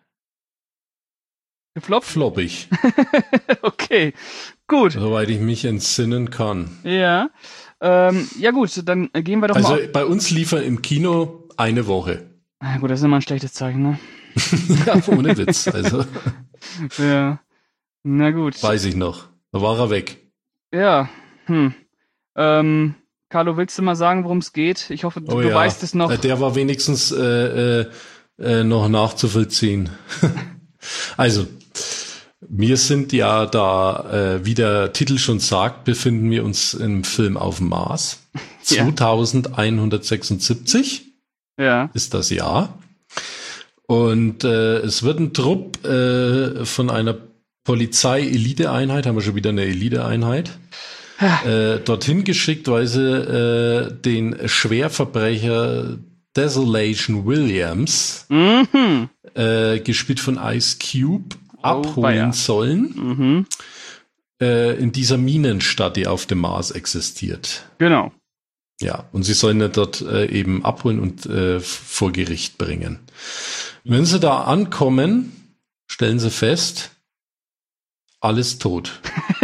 Gefloppt? floppig, Okay, gut. soweit ich mich entsinnen kann. Ja. Ähm, ja gut, dann gehen wir doch Also mal. bei uns lief er im Kino eine Woche. Na gut, das ist immer ein schlechtes Zeichen, ne? Ja, ohne Witz. Also Ja. Na gut. weiß ich noch. Da war er weg. Ja. Hm. Ähm, Carlo, willst du mal sagen, worum es geht? Ich hoffe, du, Oh du ja, weißt es noch. Äh, Der war wenigstens äh, äh, äh, noch nachzuvollziehen. Also, wir sind ja da, äh, wie der Titel schon sagt, befinden wir uns im Film auf dem Mars. Ja. zweitausendeinhundertsechsundsiebzig Ja. ist das Jahr. Und äh, es wird ein Trupp äh, von einer Polizei-Elite-Einheit, haben wir schon wieder eine Elite-Einheit, äh, dorthin geschickt, weil sie äh, den Schwerverbrecher Desolation Williams, Mhm. äh, gespielt von Ice Cube, abholen weia. sollen Mhm. äh, in dieser Minenstadt, die auf dem Mars existiert. Genau. Ja, und sie sollen ihn dort äh, eben abholen und äh, vor Gericht bringen. Wenn sie da ankommen, stellen sie fest, alles tot.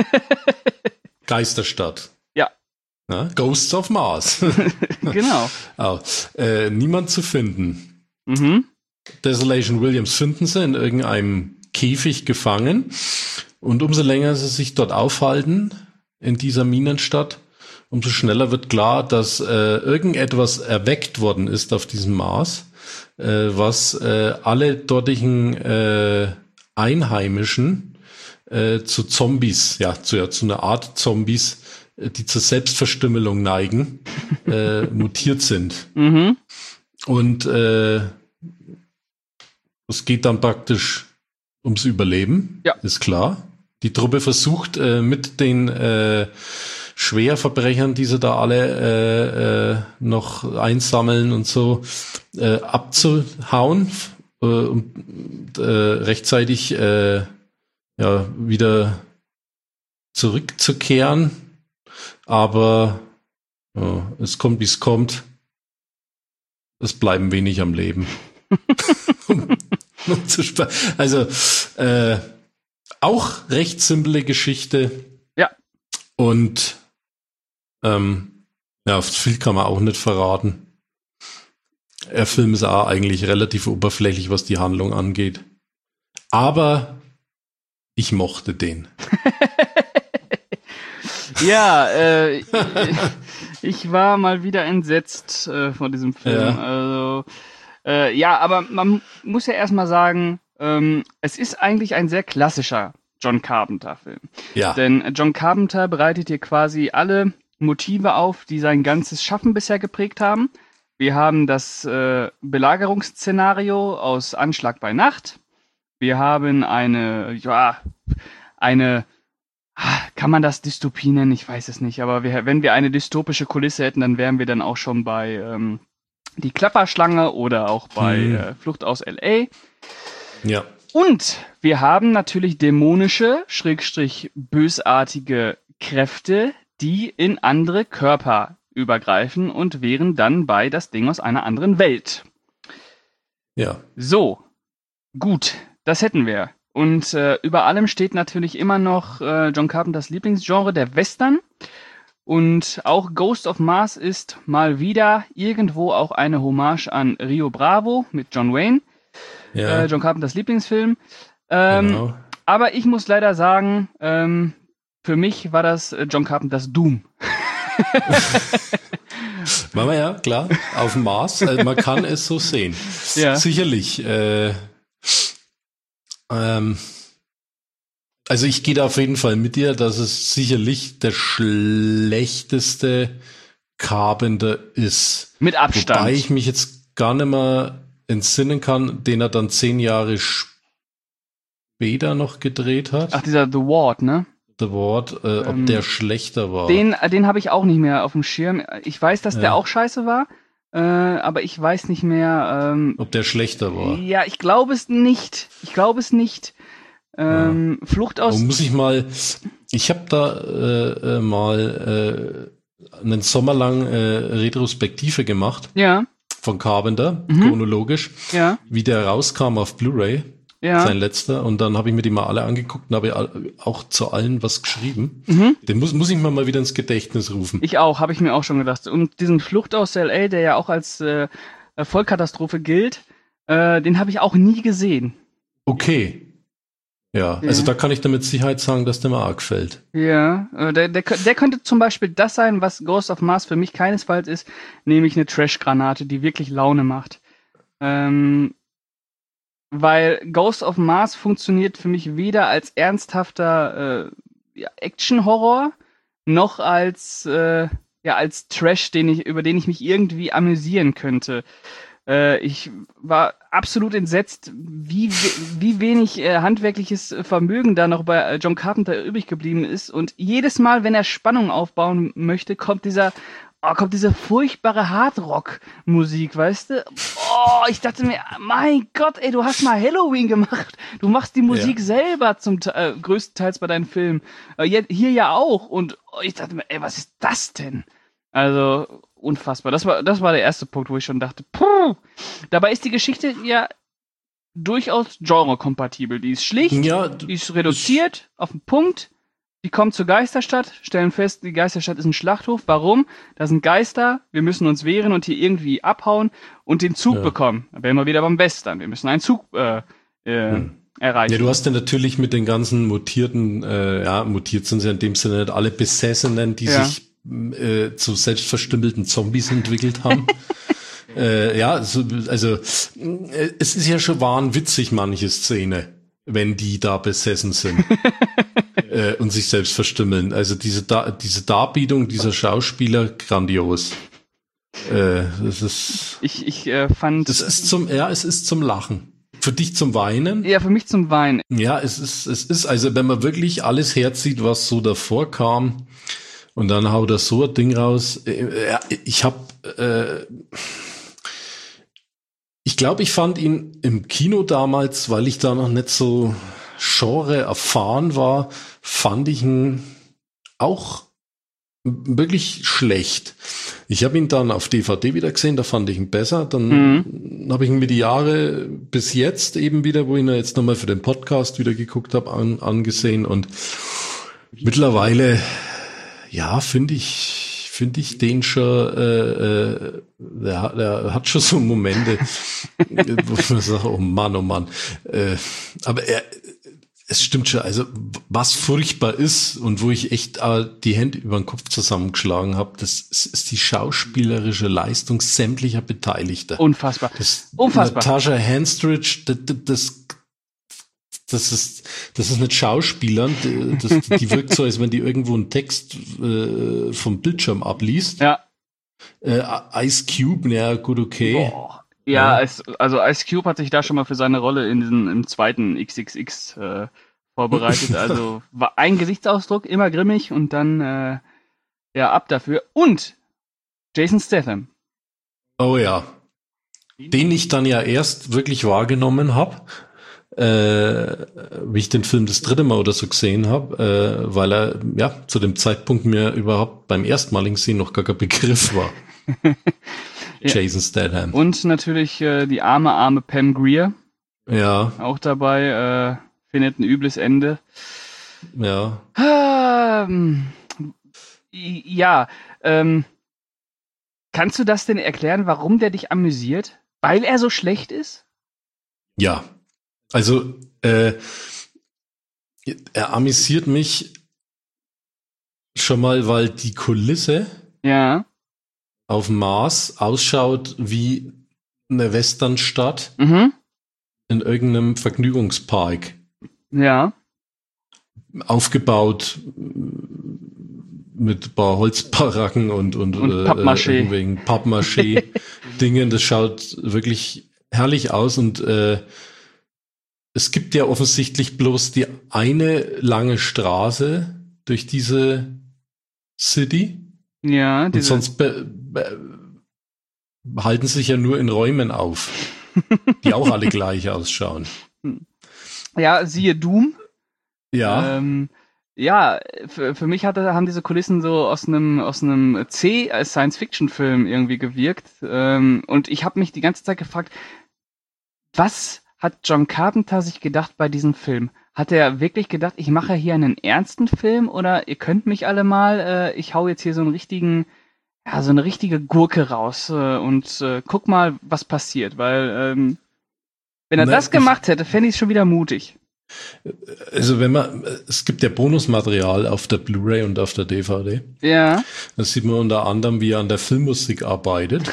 Geisterstadt. Ja. Ja, Ghosts of Mars. Genau. oh, äh, niemand zu finden. Mhm. Desolation Williams finden sie in irgendeinem Käfig gefangen. Und umso länger sie sich dort aufhalten, in dieser Minenstadt, umso schneller wird klar, dass äh, irgendetwas erweckt worden ist auf diesem Mars, äh, was äh, alle dortigen äh, Einheimischen äh, zu Zombies, ja zu, ja, zu einer Art Zombies, äh, die zur Selbstverstümmelung neigen, äh, mutiert sind. Mhm. Und äh, es geht dann praktisch ums Überleben, Ja. ist klar. Die Truppe versucht äh, mit den äh, Schwerverbrechern, die sie da alle äh, äh, noch einsammeln und so, äh, abzuhauen äh, und äh, rechtzeitig äh, ja wieder zurückzukehren. Aber ja, es kommt, wie es kommt. Es bleiben wenig am Leben. um, um zu sp- also äh, auch recht simple Geschichte. Ja. Und ähm, ja, viel kann man auch nicht verraten. Der Film ist auch eigentlich relativ oberflächlich, was die Handlung angeht. Aber ich mochte den. Ja, äh, ich, ich war mal wieder entsetzt äh, von diesem Film. Ja. Also, äh, ja, aber man muss ja erstmal sagen, ähm, es ist eigentlich ein sehr klassischer John Carpenter-Film. Ja. Denn John Carpenter bereitet hier quasi alle Motive auf, die sein ganzes Schaffen bisher geprägt haben. Wir haben das äh, Belagerungsszenario aus Anschlag bei Nacht. Wir haben eine, ja, eine, kann man das Dystopie nennen? Ich weiß es nicht. Aber wir, wenn wir eine dystopische Kulisse hätten, dann wären wir dann auch schon bei ähm, Die Klapperschlange oder auch bei Hm. äh, Flucht aus L A. Ja. Und wir haben natürlich dämonische, schrägstrich bösartige Kräfte, die in andere Körper übergreifen und wären dann bei das Ding aus einer anderen Welt. Ja. So, gut, das hätten wir. Und äh, über allem steht natürlich immer noch äh, John Carpenters Lieblingsgenre, der Western. Und auch Ghost of Mars ist mal wieder irgendwo auch eine Hommage an Rio Bravo mit John Wayne. Ja. Äh, John Carpenters Lieblingsfilm. Ähm, genau. Aber ich muss leider sagen, ähm, für mich war das äh, John Carpenters Doom. Machen wir ja, klar, auf dem Mars. Also man kann es so sehen. Ja. Sicherlich. Äh, ähm, also ich gehe da auf jeden Fall mit dir, dass es sicherlich der schlechteste Carpenter ist. Mit Abstand. Wobei ich mich jetzt gar nicht mehr entsinnen kann, den er dann zehn Jahre später noch gedreht hat. Ach, dieser The Ward, ne? The Ward, äh, ob Ähm, der schlechter war. Den, äh, den habe ich auch nicht mehr auf dem Schirm. Ich weiß, dass Ja. der auch scheiße war. äh, aber ich weiß nicht mehr. Ähm, Ob der schlechter war. Ja, ich glaube es nicht. Ich glaube es nicht. Ähm, ja. Flucht aus... Und muss ich mal... Ich habe da äh, äh, mal äh, einen Sommer lang äh, Retrospektive gemacht. Ja. Von Carpenter, mhm. chronologisch. Ja. Wie der rauskam auf Blu-ray. Ja. Sein letzter. Und dann habe ich mir die mal alle angeguckt und habe auch zu allen was geschrieben. Mhm. Den muss, muss ich mir mal wieder ins Gedächtnis rufen. Ich auch, habe ich mir auch schon gedacht. Und diesen Flucht aus L A, der ja auch als äh, Vollkatastrophe gilt, äh, den habe ich auch nie gesehen. Okay. Ja, ja, also da kann ich damit Sicherheit sagen, dass der mir arg gefällt. Ja, äh, der, der, der könnte zum Beispiel das sein, was Ghost of Mars für mich keinesfalls ist, nämlich eine Trash-Granate, die wirklich Laune macht. Ähm, weil Ghost of Mars funktioniert für mich weder als ernsthafter äh, ja, Action-Horror, noch als, äh, ja, als Trash, den ich, über den ich mich irgendwie amüsieren könnte. Äh, ich war absolut entsetzt, wie, wie wenig äh, handwerkliches Vermögen da noch bei John Carpenter übrig geblieben ist. Und jedes Mal, wenn er Spannung aufbauen möchte, kommt dieser, oh, kommt diese furchtbare Hardrock-Musik, weißt du? Oh, ich dachte mir, mein Gott, ey, du hast mal Halloween gemacht. Du machst die Musik ja. selber zum äh, größtenteils bei deinen Filmen. Äh, hier ja auch. Und oh, ich dachte mir, ey, was ist das denn? Also, unfassbar. Das war, das war der erste Punkt, wo ich schon dachte, puh. Dabei ist die Geschichte ja durchaus genrekompatibel. Die ist schlicht, ja, die ist reduziert auf den Punkt. Die kommen zur Geisterstadt, stellen fest, die Geisterstadt ist ein Schlachthof. Warum? Da sind Geister, wir müssen uns wehren und hier irgendwie abhauen und den Zug ja. bekommen. Da wären wir wieder beim Western. Wir müssen einen Zug äh, äh, hm. erreichen. Ja, du hast ja natürlich mit den ganzen mutierten, äh, ja, mutiert sind sie ja in dem Sinne nicht alle Besessenen, die ja. sich äh, zu selbstverstümmelten Zombies entwickelt haben. äh, ja, so, also äh, es ist ja schon wahnwitzig, manche Szene, wenn die da besessen sind. äh, und sich selbst verstümmeln. Also diese da diese Darbietung dieser Schauspieler, grandios. Äh, das ist ich ich äh, fand das ist zum ja es ist zum Lachen. Für dich zum Weinen? Ja, für mich zum Weinen. Ja, es ist es ist also, wenn man wirklich alles herzieht, was so davor kam, und dann haut er so ein Ding raus. Äh, ich hab äh, ich glaube, ich fand ihn im Kino damals, weil ich da noch nicht so Genre erfahren war, fand ich ihn auch wirklich schlecht. Ich habe ihn dann auf D V D wieder gesehen, da fand ich ihn besser. Dann mhm. habe ich ihn mir die Jahre bis jetzt eben wieder, wo ich ihn jetzt nochmal für den Podcast wieder geguckt habe, an, angesehen. Und mittlerweile, ja, finde ich, finde ich den schon, äh, äh, der, der hat schon so Momente, wo ich mir sage, oh Mann, oh Mann. Äh, aber er, es stimmt schon, also was furchtbar ist und wo ich echt äh, die Hände über den Kopf zusammengeschlagen habe, das ist, ist die schauspielerische Leistung sämtlicher Beteiligter. Unfassbar. Das, Unfassbar. Natasha Henstridge, das, das, das ist das ist nicht Schauspielern, das, die wirkt so, als wenn die irgendwo einen Text äh, vom Bildschirm abliest. Ja. Äh, Ice Cube, ja gut, okay. Boah. Ja, ja. Es, also Ice Cube hat sich da schon mal für seine Rolle in diesem, im zweiten X X X äh, vorbereitet. Also war ein Gesichtsausdruck, immer grimmig und dann äh, ja ab dafür. Und Jason Statham. Oh ja. Den ich dann ja erst wirklich wahrgenommen habe, äh, wie ich den Film das dritte Mal oder so gesehen habe, äh, weil er ja zu dem Zeitpunkt mir überhaupt beim erstmaligen Sehen noch gar kein Begriff war. Jason Statham. Und natürlich äh, die arme, arme Pam Grier. Ja. Auch dabei, äh, findet ein übles Ende. Ja. Ähm, ja, ähm, kannst du das denn erklären, warum der dich amüsiert? Weil er so schlecht ist? Ja. Also, äh, er amüsiert mich schon mal, weil die Kulisse ja. auf dem Mars ausschaut wie eine Westernstadt mhm. in irgendeinem Vergnügungspark. Ja. Aufgebaut mit ein paar Holzbaracken und, und, und äh, Pappmaché. irgendwelchen Pappmaché-Dingen. Das schaut wirklich herrlich aus und äh, es gibt ja offensichtlich bloß die eine lange Straße durch diese City. Ja, und sonst be- be- halten sich ja nur in Räumen auf, die auch alle gleich ausschauen. Ja, siehe Doom. Ja. Ähm, ja, für, für mich hatte, haben diese Kulissen so aus einem aus einem C-Science-Fiction-Film irgendwie gewirkt. Ähm, und ich habe mich die ganze Zeit gefragt, was hat John Carpenter sich gedacht bei diesem Film? Hat er wirklich gedacht, ich mache hier einen ernsten Film oder ihr könnt mich alle mal, äh, ich hau jetzt hier so einen richtigen, ja, so eine richtige Gurke raus äh, und äh, guck mal, was passiert, weil ähm, wenn er Na, das gemacht hätte, fände ich es schon wieder mutig. Also wenn man, es gibt ja Bonusmaterial auf der Blu-ray und auf der D V D. Ja. Das sieht man unter anderem, wie er an der Filmmusik arbeitet,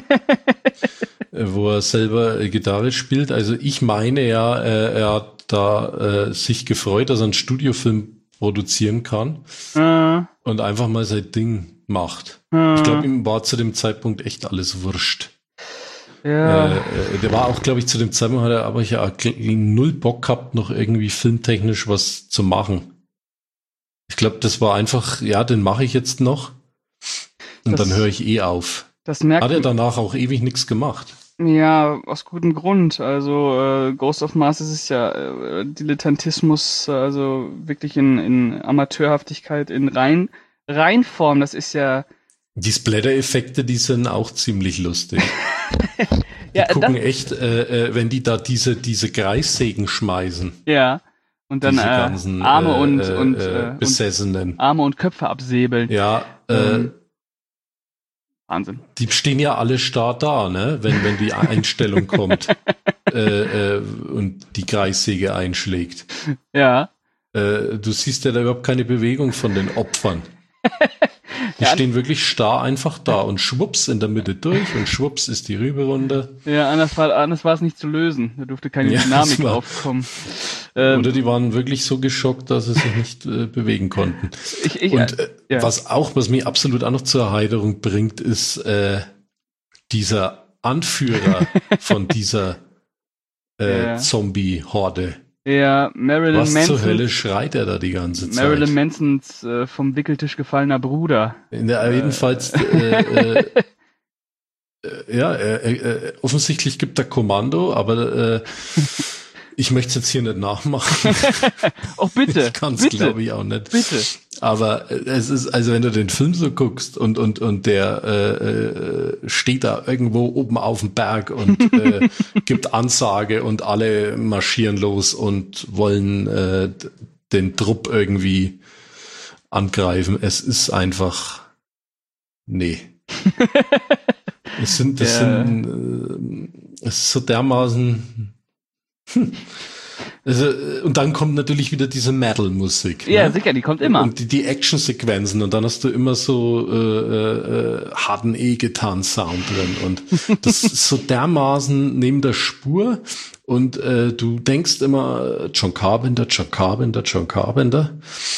wo er selber Gitarre spielt. Also ich meine ja, er hat da äh, sich gefreut, dass er einen Studiofilm produzieren kann Äh, und einfach mal sein Ding macht. äh, Ich glaube, ihm war zu dem Zeitpunkt echt alles wurscht. ja. Äh, der war auch, glaube ich, zu dem Zeitpunkt hat er aber ja null Bock gehabt, noch irgendwie filmtechnisch was zu machen. Ich glaube, das war einfach, ja, den mache ich jetzt noch und Das- dann höre ich eh auf. Das merkt Hat er danach auch ewig nichts gemacht. Ja, aus gutem Grund. Also äh, Ghost of Mars ist es ja äh, Dilettantismus, also wirklich in, in Amateurhaftigkeit, in rein Reinform. Das ist ja Die Splatter-Effekte, die sind auch ziemlich lustig. ja Die gucken das, echt, äh, äh, wenn die da diese diese Kreissägen schmeißen, ja und dann diese äh, ganzen Arme äh, und äh, und, äh, äh, und Besessenen. Arme und Köpfe absäbeln. Ja, äh, Ähm, Wahnsinn. die stehen ja alle starr da, ne? Wenn wenn die Einstellung kommt äh, äh, und die Kreissäge einschlägt. Ja. Äh, du siehst ja da überhaupt keine Bewegung von den Opfern. Die Ja. stehen wirklich starr einfach da und schwupps in der Mitte durch und schwupps ist die Rübe runter. Ja, anders war anders war es nicht zu lösen. Da durfte keine Ja, Dynamik das war- aufkommen. Ähm, Oder die waren wirklich so geschockt, dass sie sich nicht äh, bewegen konnten. ich, ich, Und äh, ja. was auch, was mich absolut auch noch zur Erheiterung bringt, ist äh, dieser Anführer von dieser äh, Ja. Zombie-Horde. ja, Marilyn Was Manson. zur Hölle schreit er da die ganze Zeit? Marilyn Mansons äh, vom Wickeltisch gefallener Bruder. In der, jedenfalls, äh, äh, äh, ja, äh, äh, offensichtlich gibt er Kommando, aber äh, ich möchte es jetzt hier nicht nachmachen. Oh, bitte. Ich kann es, bitte, glaube ich, auch nicht. bitte. Aber äh, es ist, also wenn du den Film so guckst und und und der äh, äh, steht da irgendwo oben auf dem Berg und äh, gibt Ansage und alle marschieren los und wollen äh, d- den Trupp irgendwie angreifen. Es ist einfach nee. Es sind, das Ja. sind, äh, es ist so dermaßen. Hm. Also, äh, und dann kommt natürlich wieder diese Metal-Musik. Ja, ne? sicher, die kommt immer. Und die, die Action-Sequenzen und dann hast du immer so äh, äh, harten E-Gitarren-Sound drin und das ist so dermaßen neben der Spur und äh, du denkst immer John Carpenter, John Carpenter, John Carpenter.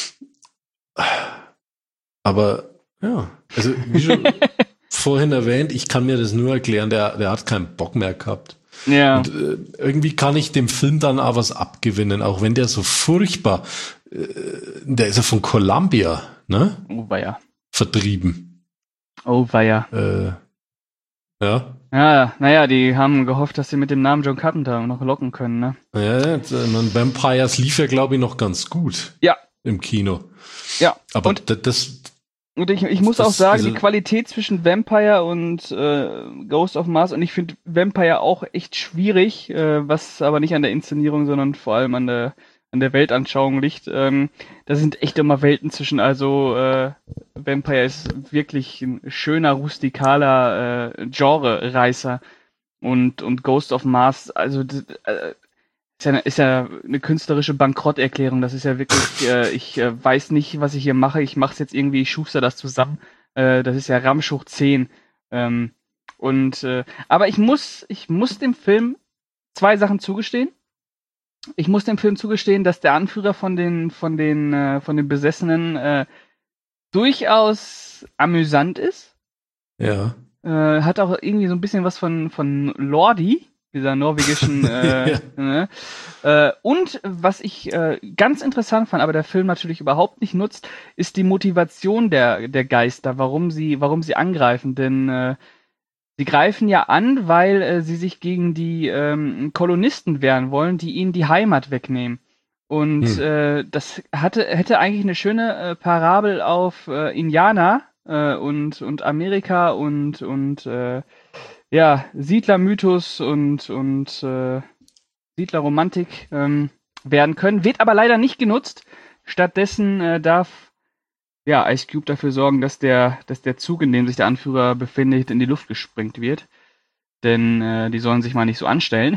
Aber ja, also wie schon vorhin erwähnt, ich kann mir das nur erklären, der, der hat keinen Bock mehr gehabt. Ja. Und äh, irgendwie kann ich dem Film dann auch was abgewinnen, auch wenn der so furchtbar, äh, der ist ja von Columbia, ne, Oh, weia. vertrieben. Oh, weia. Äh, ja, Ja, naja, die haben gehofft, dass sie mit dem Namen John Carpenter noch locken können, ne? ja, man, Vampires lief ja, glaube ich, noch ganz gut Ja. im Kino. Ja. Aber und d- das, und ich, ich muss das- auch sagen, also- die Qualität zwischen Vampire und äh, Ghost of Mars, und ich finde Vampire auch echt schwierig, äh, was aber nicht an der Inszenierung, sondern vor allem an der an der Weltanschauung liegt. Ähm, da sind echt immer Welten zwischen. Also äh, Vampire ist wirklich ein schöner, rustikaler äh, Genre-Reißer. Und, und Ghost of Mars, also d- äh, ist ja, eine, ist ja eine künstlerische Bankrotterklärung. Das ist ja wirklich, äh, ich äh, weiß nicht, was ich hier mache. Ich mache es jetzt irgendwie, ich schuster das zusammen. Äh, das ist ja Ramsch hoch zehn. Ähm, und äh, aber ich muss, ich muss dem Film zwei Sachen zugestehen. Ich muss dem Film zugestehen, dass der Anführer von den, von den, äh, von den Besessenen äh, durchaus amüsant ist. ja, Äh, hat auch irgendwie so ein bisschen was von, von Lordi, dieser norwegischen, äh, Ja. ne? äh, und was ich äh, ganz interessant fand, aber der Film natürlich überhaupt nicht nutzt, ist die Motivation der, der Geister, warum sie, warum sie angreifen, denn äh, Sie greifen ja an, weil äh, sie sich gegen die ähm, Kolonisten wehren wollen, die ihnen die Heimat wegnehmen. Und Hm. äh, das hatte, hätte eigentlich eine schöne äh, Parabel auf äh, Indianer äh, und, und Amerika und, und äh, ja, Siedlermythos und, und äh, Siedlerromantik ähm, werden können. Wird aber leider nicht genutzt. Stattdessen äh, darf ja, Ice Cube dafür sorgen, dass der, dass der Zug, in dem sich der Anführer befindet, in die Luft gesprengt wird. Denn äh, die sollen sich mal nicht so anstellen.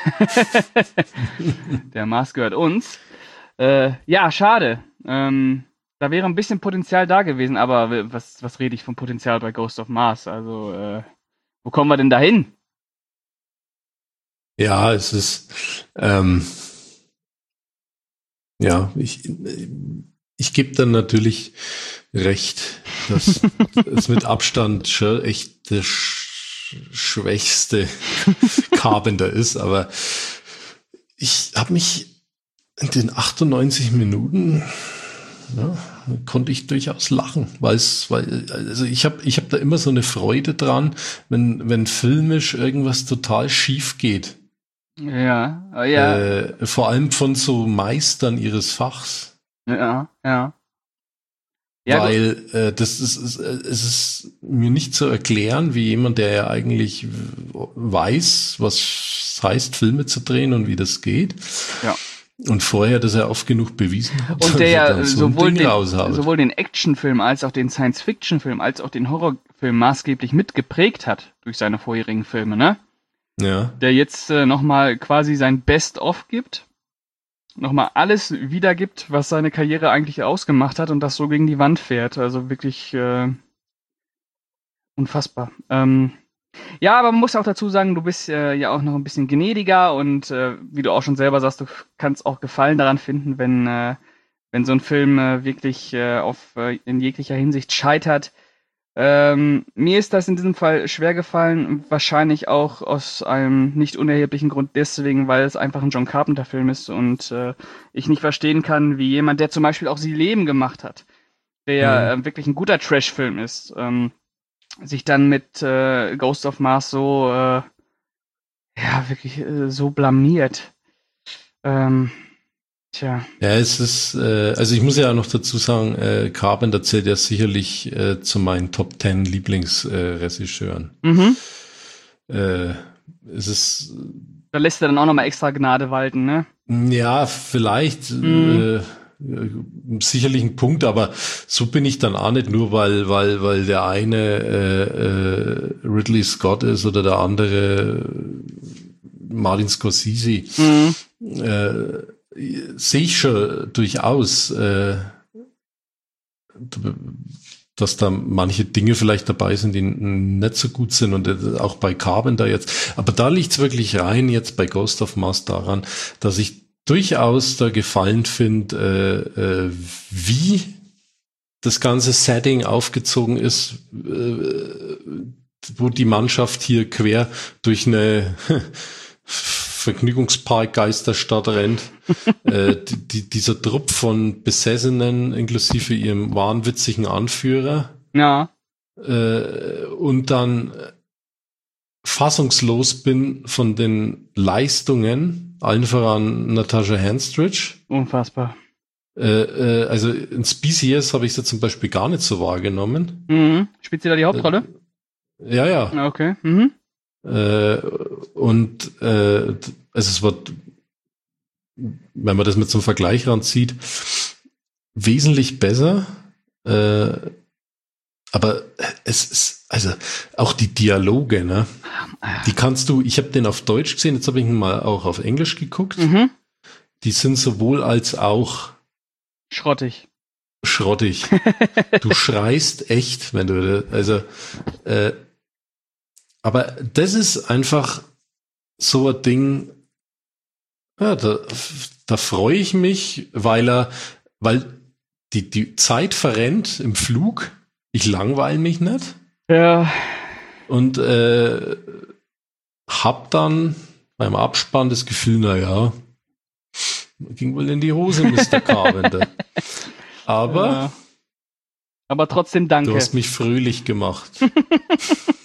Der Mars gehört uns. Äh, ja, schade. Ähm, da wäre ein bisschen Potenzial da gewesen, aber was, was rede ich vom Potenzial bei Ghost of Mars? Also, äh, wo kommen wir denn da hin? Ja, es ist, ähm, ja, ich, ich gebe dann natürlich recht, dass es mit Abstand schon echt der sch schwächste Carpenter ist, aber ich habe mich in den achtundneunzig Minuten, ja, konnte ich durchaus lachen, weil es, weil, also ich habe ich hab da immer so eine Freude dran, wenn, wenn filmisch irgendwas total schief geht. Ja, ja. Äh, vor allem von so Meistern ihres Fachs. Ja, ja. Ja, weil äh, das ist, ist, es ist mir nicht zu erklären, wie jemand, der ja eigentlich weiß, was heißt, Filme zu drehen und wie das geht. Ja. Und vorher das ja oft genug bewiesen hat. Und der ja so sowohl, den, sowohl den Actionfilm als auch den Science-Fiction-Film als auch den Horrorfilm maßgeblich mitgeprägt hat durch seine vorherigen Filme, ne? Ja. Der jetzt äh, nochmal quasi sein Best-of gibt, nochmal alles wiedergibt, was seine Karriere eigentlich ausgemacht hat und das so gegen die Wand fährt. Also wirklich äh, unfassbar. Ähm, ja, aber man muss auch dazu sagen, du bist äh, ja auch noch ein bisschen gnädiger und äh, wie du auch schon selber sagst, du kannst auch Gefallen daran finden, wenn, äh, wenn so ein Film äh, wirklich äh, auf, äh, in jeglicher Hinsicht scheitert. Ähm, mir ist das in diesem Fall schwer gefallen, wahrscheinlich auch aus einem nicht unerheblichen Grund deswegen, weil es einfach ein John Carpenter-Film ist und äh, ich nicht verstehen kann, wie jemand, der zum Beispiel auch Sie leben gemacht hat, der Mhm. äh, wirklich ein guter Trash-Film ist, ähm, sich dann mit äh, Ghost of Mars so äh, ja wirklich äh, so blamiert. Ähm, tja. Ja, es ist, äh, also ich muss ja auch noch dazu sagen, äh, Carpenter zählt ja sicherlich äh, zu meinen Top Ten Lieblingsregisseuren. Äh, mhm. Äh, es ist. Da lässt er dann auch nochmal extra Gnade walten, ne? Ja, vielleicht. Mhm. Äh, sicherlich ein Punkt, aber so bin ich dann auch nicht, nur weil weil weil der eine äh, äh, Ridley Scott ist oder der andere Martin Scorsese. Mhm. Äh, sehe ich schon durchaus, äh, dass da manche Dinge vielleicht dabei sind, die nicht so gut sind und auch bei Carpenter jetzt. Aber da liegt's wirklich rein jetzt bei Ghost of Mars daran, dass ich durchaus da Gefallen finde, äh, äh, wie das ganze Setting aufgezogen ist, äh, wo die Mannschaft hier quer durch eine Vergnügungspark-Geisterstadt rennt. äh, die, die, dieser Trupp von Besessenen, inklusive ihrem wahnwitzigen Anführer. Ja. Äh, und dann fassungslos bin von den Leistungen, allen voran Natasha Henstridge. Unfassbar. Äh, äh, also in Species habe ich sie zum Beispiel gar nicht so wahrgenommen. Mhm. Spielt sie da die Hauptrolle? Äh, ja, ja. Okay. Mhm. Äh, und äh, also es wird, wenn man das mit so einem Vergleich ranzieht, wesentlich besser. Äh, aber es ist, also auch die Dialoge, ne? Die kannst du, ich habe den auf Deutsch gesehen, jetzt habe ich ihn mal auch auf Englisch geguckt. Mhm. Die sind sowohl als auch schrottig. Schrottig. Du schreist echt, wenn du, also, äh, aber das ist einfach so ein Ding, ja, da, da freue ich mich, weil er, weil die, die Zeit verrennt im Flug. Ich langweile mich nicht. Ja. Und äh, hab dann beim Abspann das Gefühl, naja, ging wohl in die Hose, Mister Carpenter. Aber, ja. Aber trotzdem danke. Du hast mich fröhlich gemacht.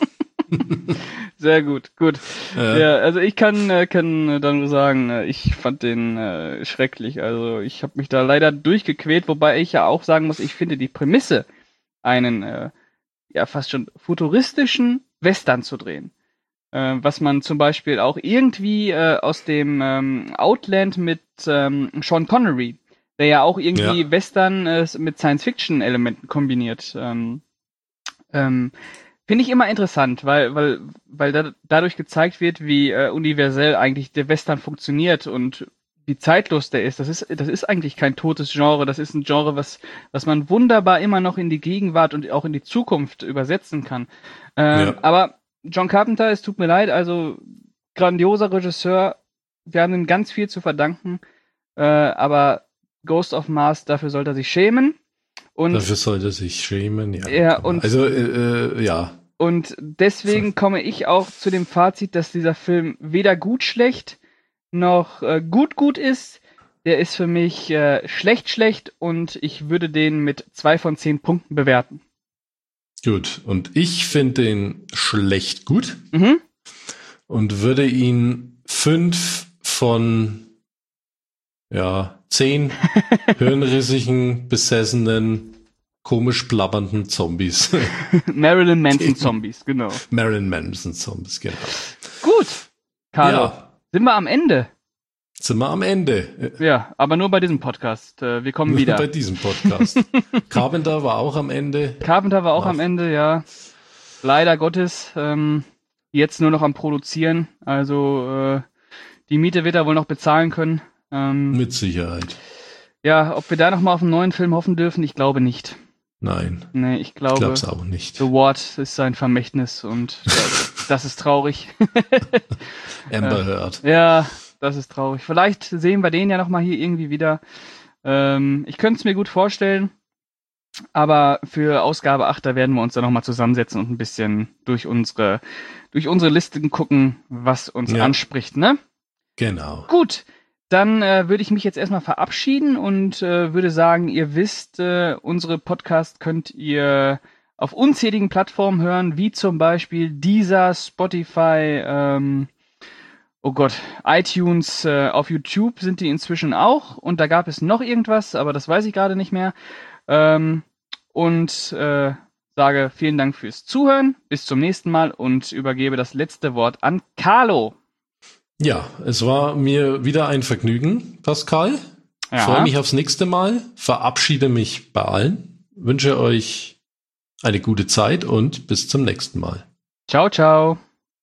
Sehr gut, gut. Ja. Ja, also ich kann, äh, kann dann nur sagen, äh, ich fand den äh, schrecklich. Also ich habe mich da leider durchgequält, wobei ich ja auch sagen muss, ich finde die Prämisse, einen äh, ja fast schon futuristischen Western zu drehen. Äh, was man zum Beispiel auch irgendwie äh, aus dem ähm, Outland mit ähm, Sean Connery, der ja auch irgendwie Ja. Western äh, mit Science-Fiction-Elementen kombiniert. Ähm, ähm, Finde ich immer interessant, weil, weil, weil da, dadurch gezeigt wird, wie äh, universell eigentlich der Western funktioniert und wie zeitlos der ist. Das ist, das ist eigentlich kein totes Genre. Das ist ein Genre, was, was man wunderbar immer noch in die Gegenwart und auch in die Zukunft übersetzen kann. Ähm, Ja. Aber John Carpenter, es tut mir leid, also grandioser Regisseur. Wir haben ihm ganz viel zu verdanken. Äh, aber Ghost of Mars, dafür sollte er sich schämen. Und Dafür sollte er sich schämen, ja. Ja, und- also, äh, äh, ja. Und deswegen komme ich auch zu dem Fazit, dass dieser Film weder gut schlecht noch äh, gut gut ist. Der ist für mich äh, schlecht schlecht und ich würde den mit zwei von zehn Punkten bewerten. Gut. Und ich finde den schlecht gut Mhm. und würde ihn fünf von, ja, zehn hirnrissigen, besessenen, komisch blabbernden Zombies. Marilyn Manson Zombies, genau. Marilyn Manson Zombies, genau. Gut, Carlo, Ja, sind wir am Ende? sind wir am Ende. Ja, aber nur bei diesem Podcast. Äh, wir kommen wieder. Bei diesem Podcast. Carpenter war auch am Ende. Carpenter war auch Ach. am Ende, ja. Leider Gottes. Ähm, jetzt nur noch am Produzieren. Also äh, die Miete wird er wohl noch bezahlen können. Ähm, Mit Sicherheit. ja, ob wir da noch mal auf einen neuen Film hoffen dürfen, ich glaube nicht. Nein, Nee, ich ich glaube, glaube es auch nicht. The Ward ist sein Vermächtnis und das, das ist traurig. Amber Heard. Ja, das ist traurig. Vielleicht sehen wir den ja noch mal hier irgendwie wieder. Ähm, ich könnte es mir gut vorstellen, aber für Ausgabe acht, da werden wir uns dann noch mal zusammensetzen und ein bisschen durch unsere durch unsere Listen gucken, was uns Ja. anspricht, ne? Genau. Gut, dann äh, würde ich mich jetzt erstmal verabschieden und äh, würde sagen, ihr wisst, äh, unsere Podcast könnt ihr auf unzähligen Plattformen hören, wie zum Beispiel Deezer, Spotify, ähm, oh Gott, iTunes, äh, auf YouTube sind die inzwischen auch und da gab es noch irgendwas, aber das weiß ich gerade nicht mehr. Ähm, und äh, sage vielen Dank fürs Zuhören, bis zum nächsten Mal und übergebe das letzte Wort an Carlo. Ja, es war mir wieder ein Vergnügen, Pascal. Ja. Freue mich aufs nächste Mal. Verabschiede mich bei allen. Wünsche euch eine gute Zeit und bis zum nächsten Mal. Ciao, ciao.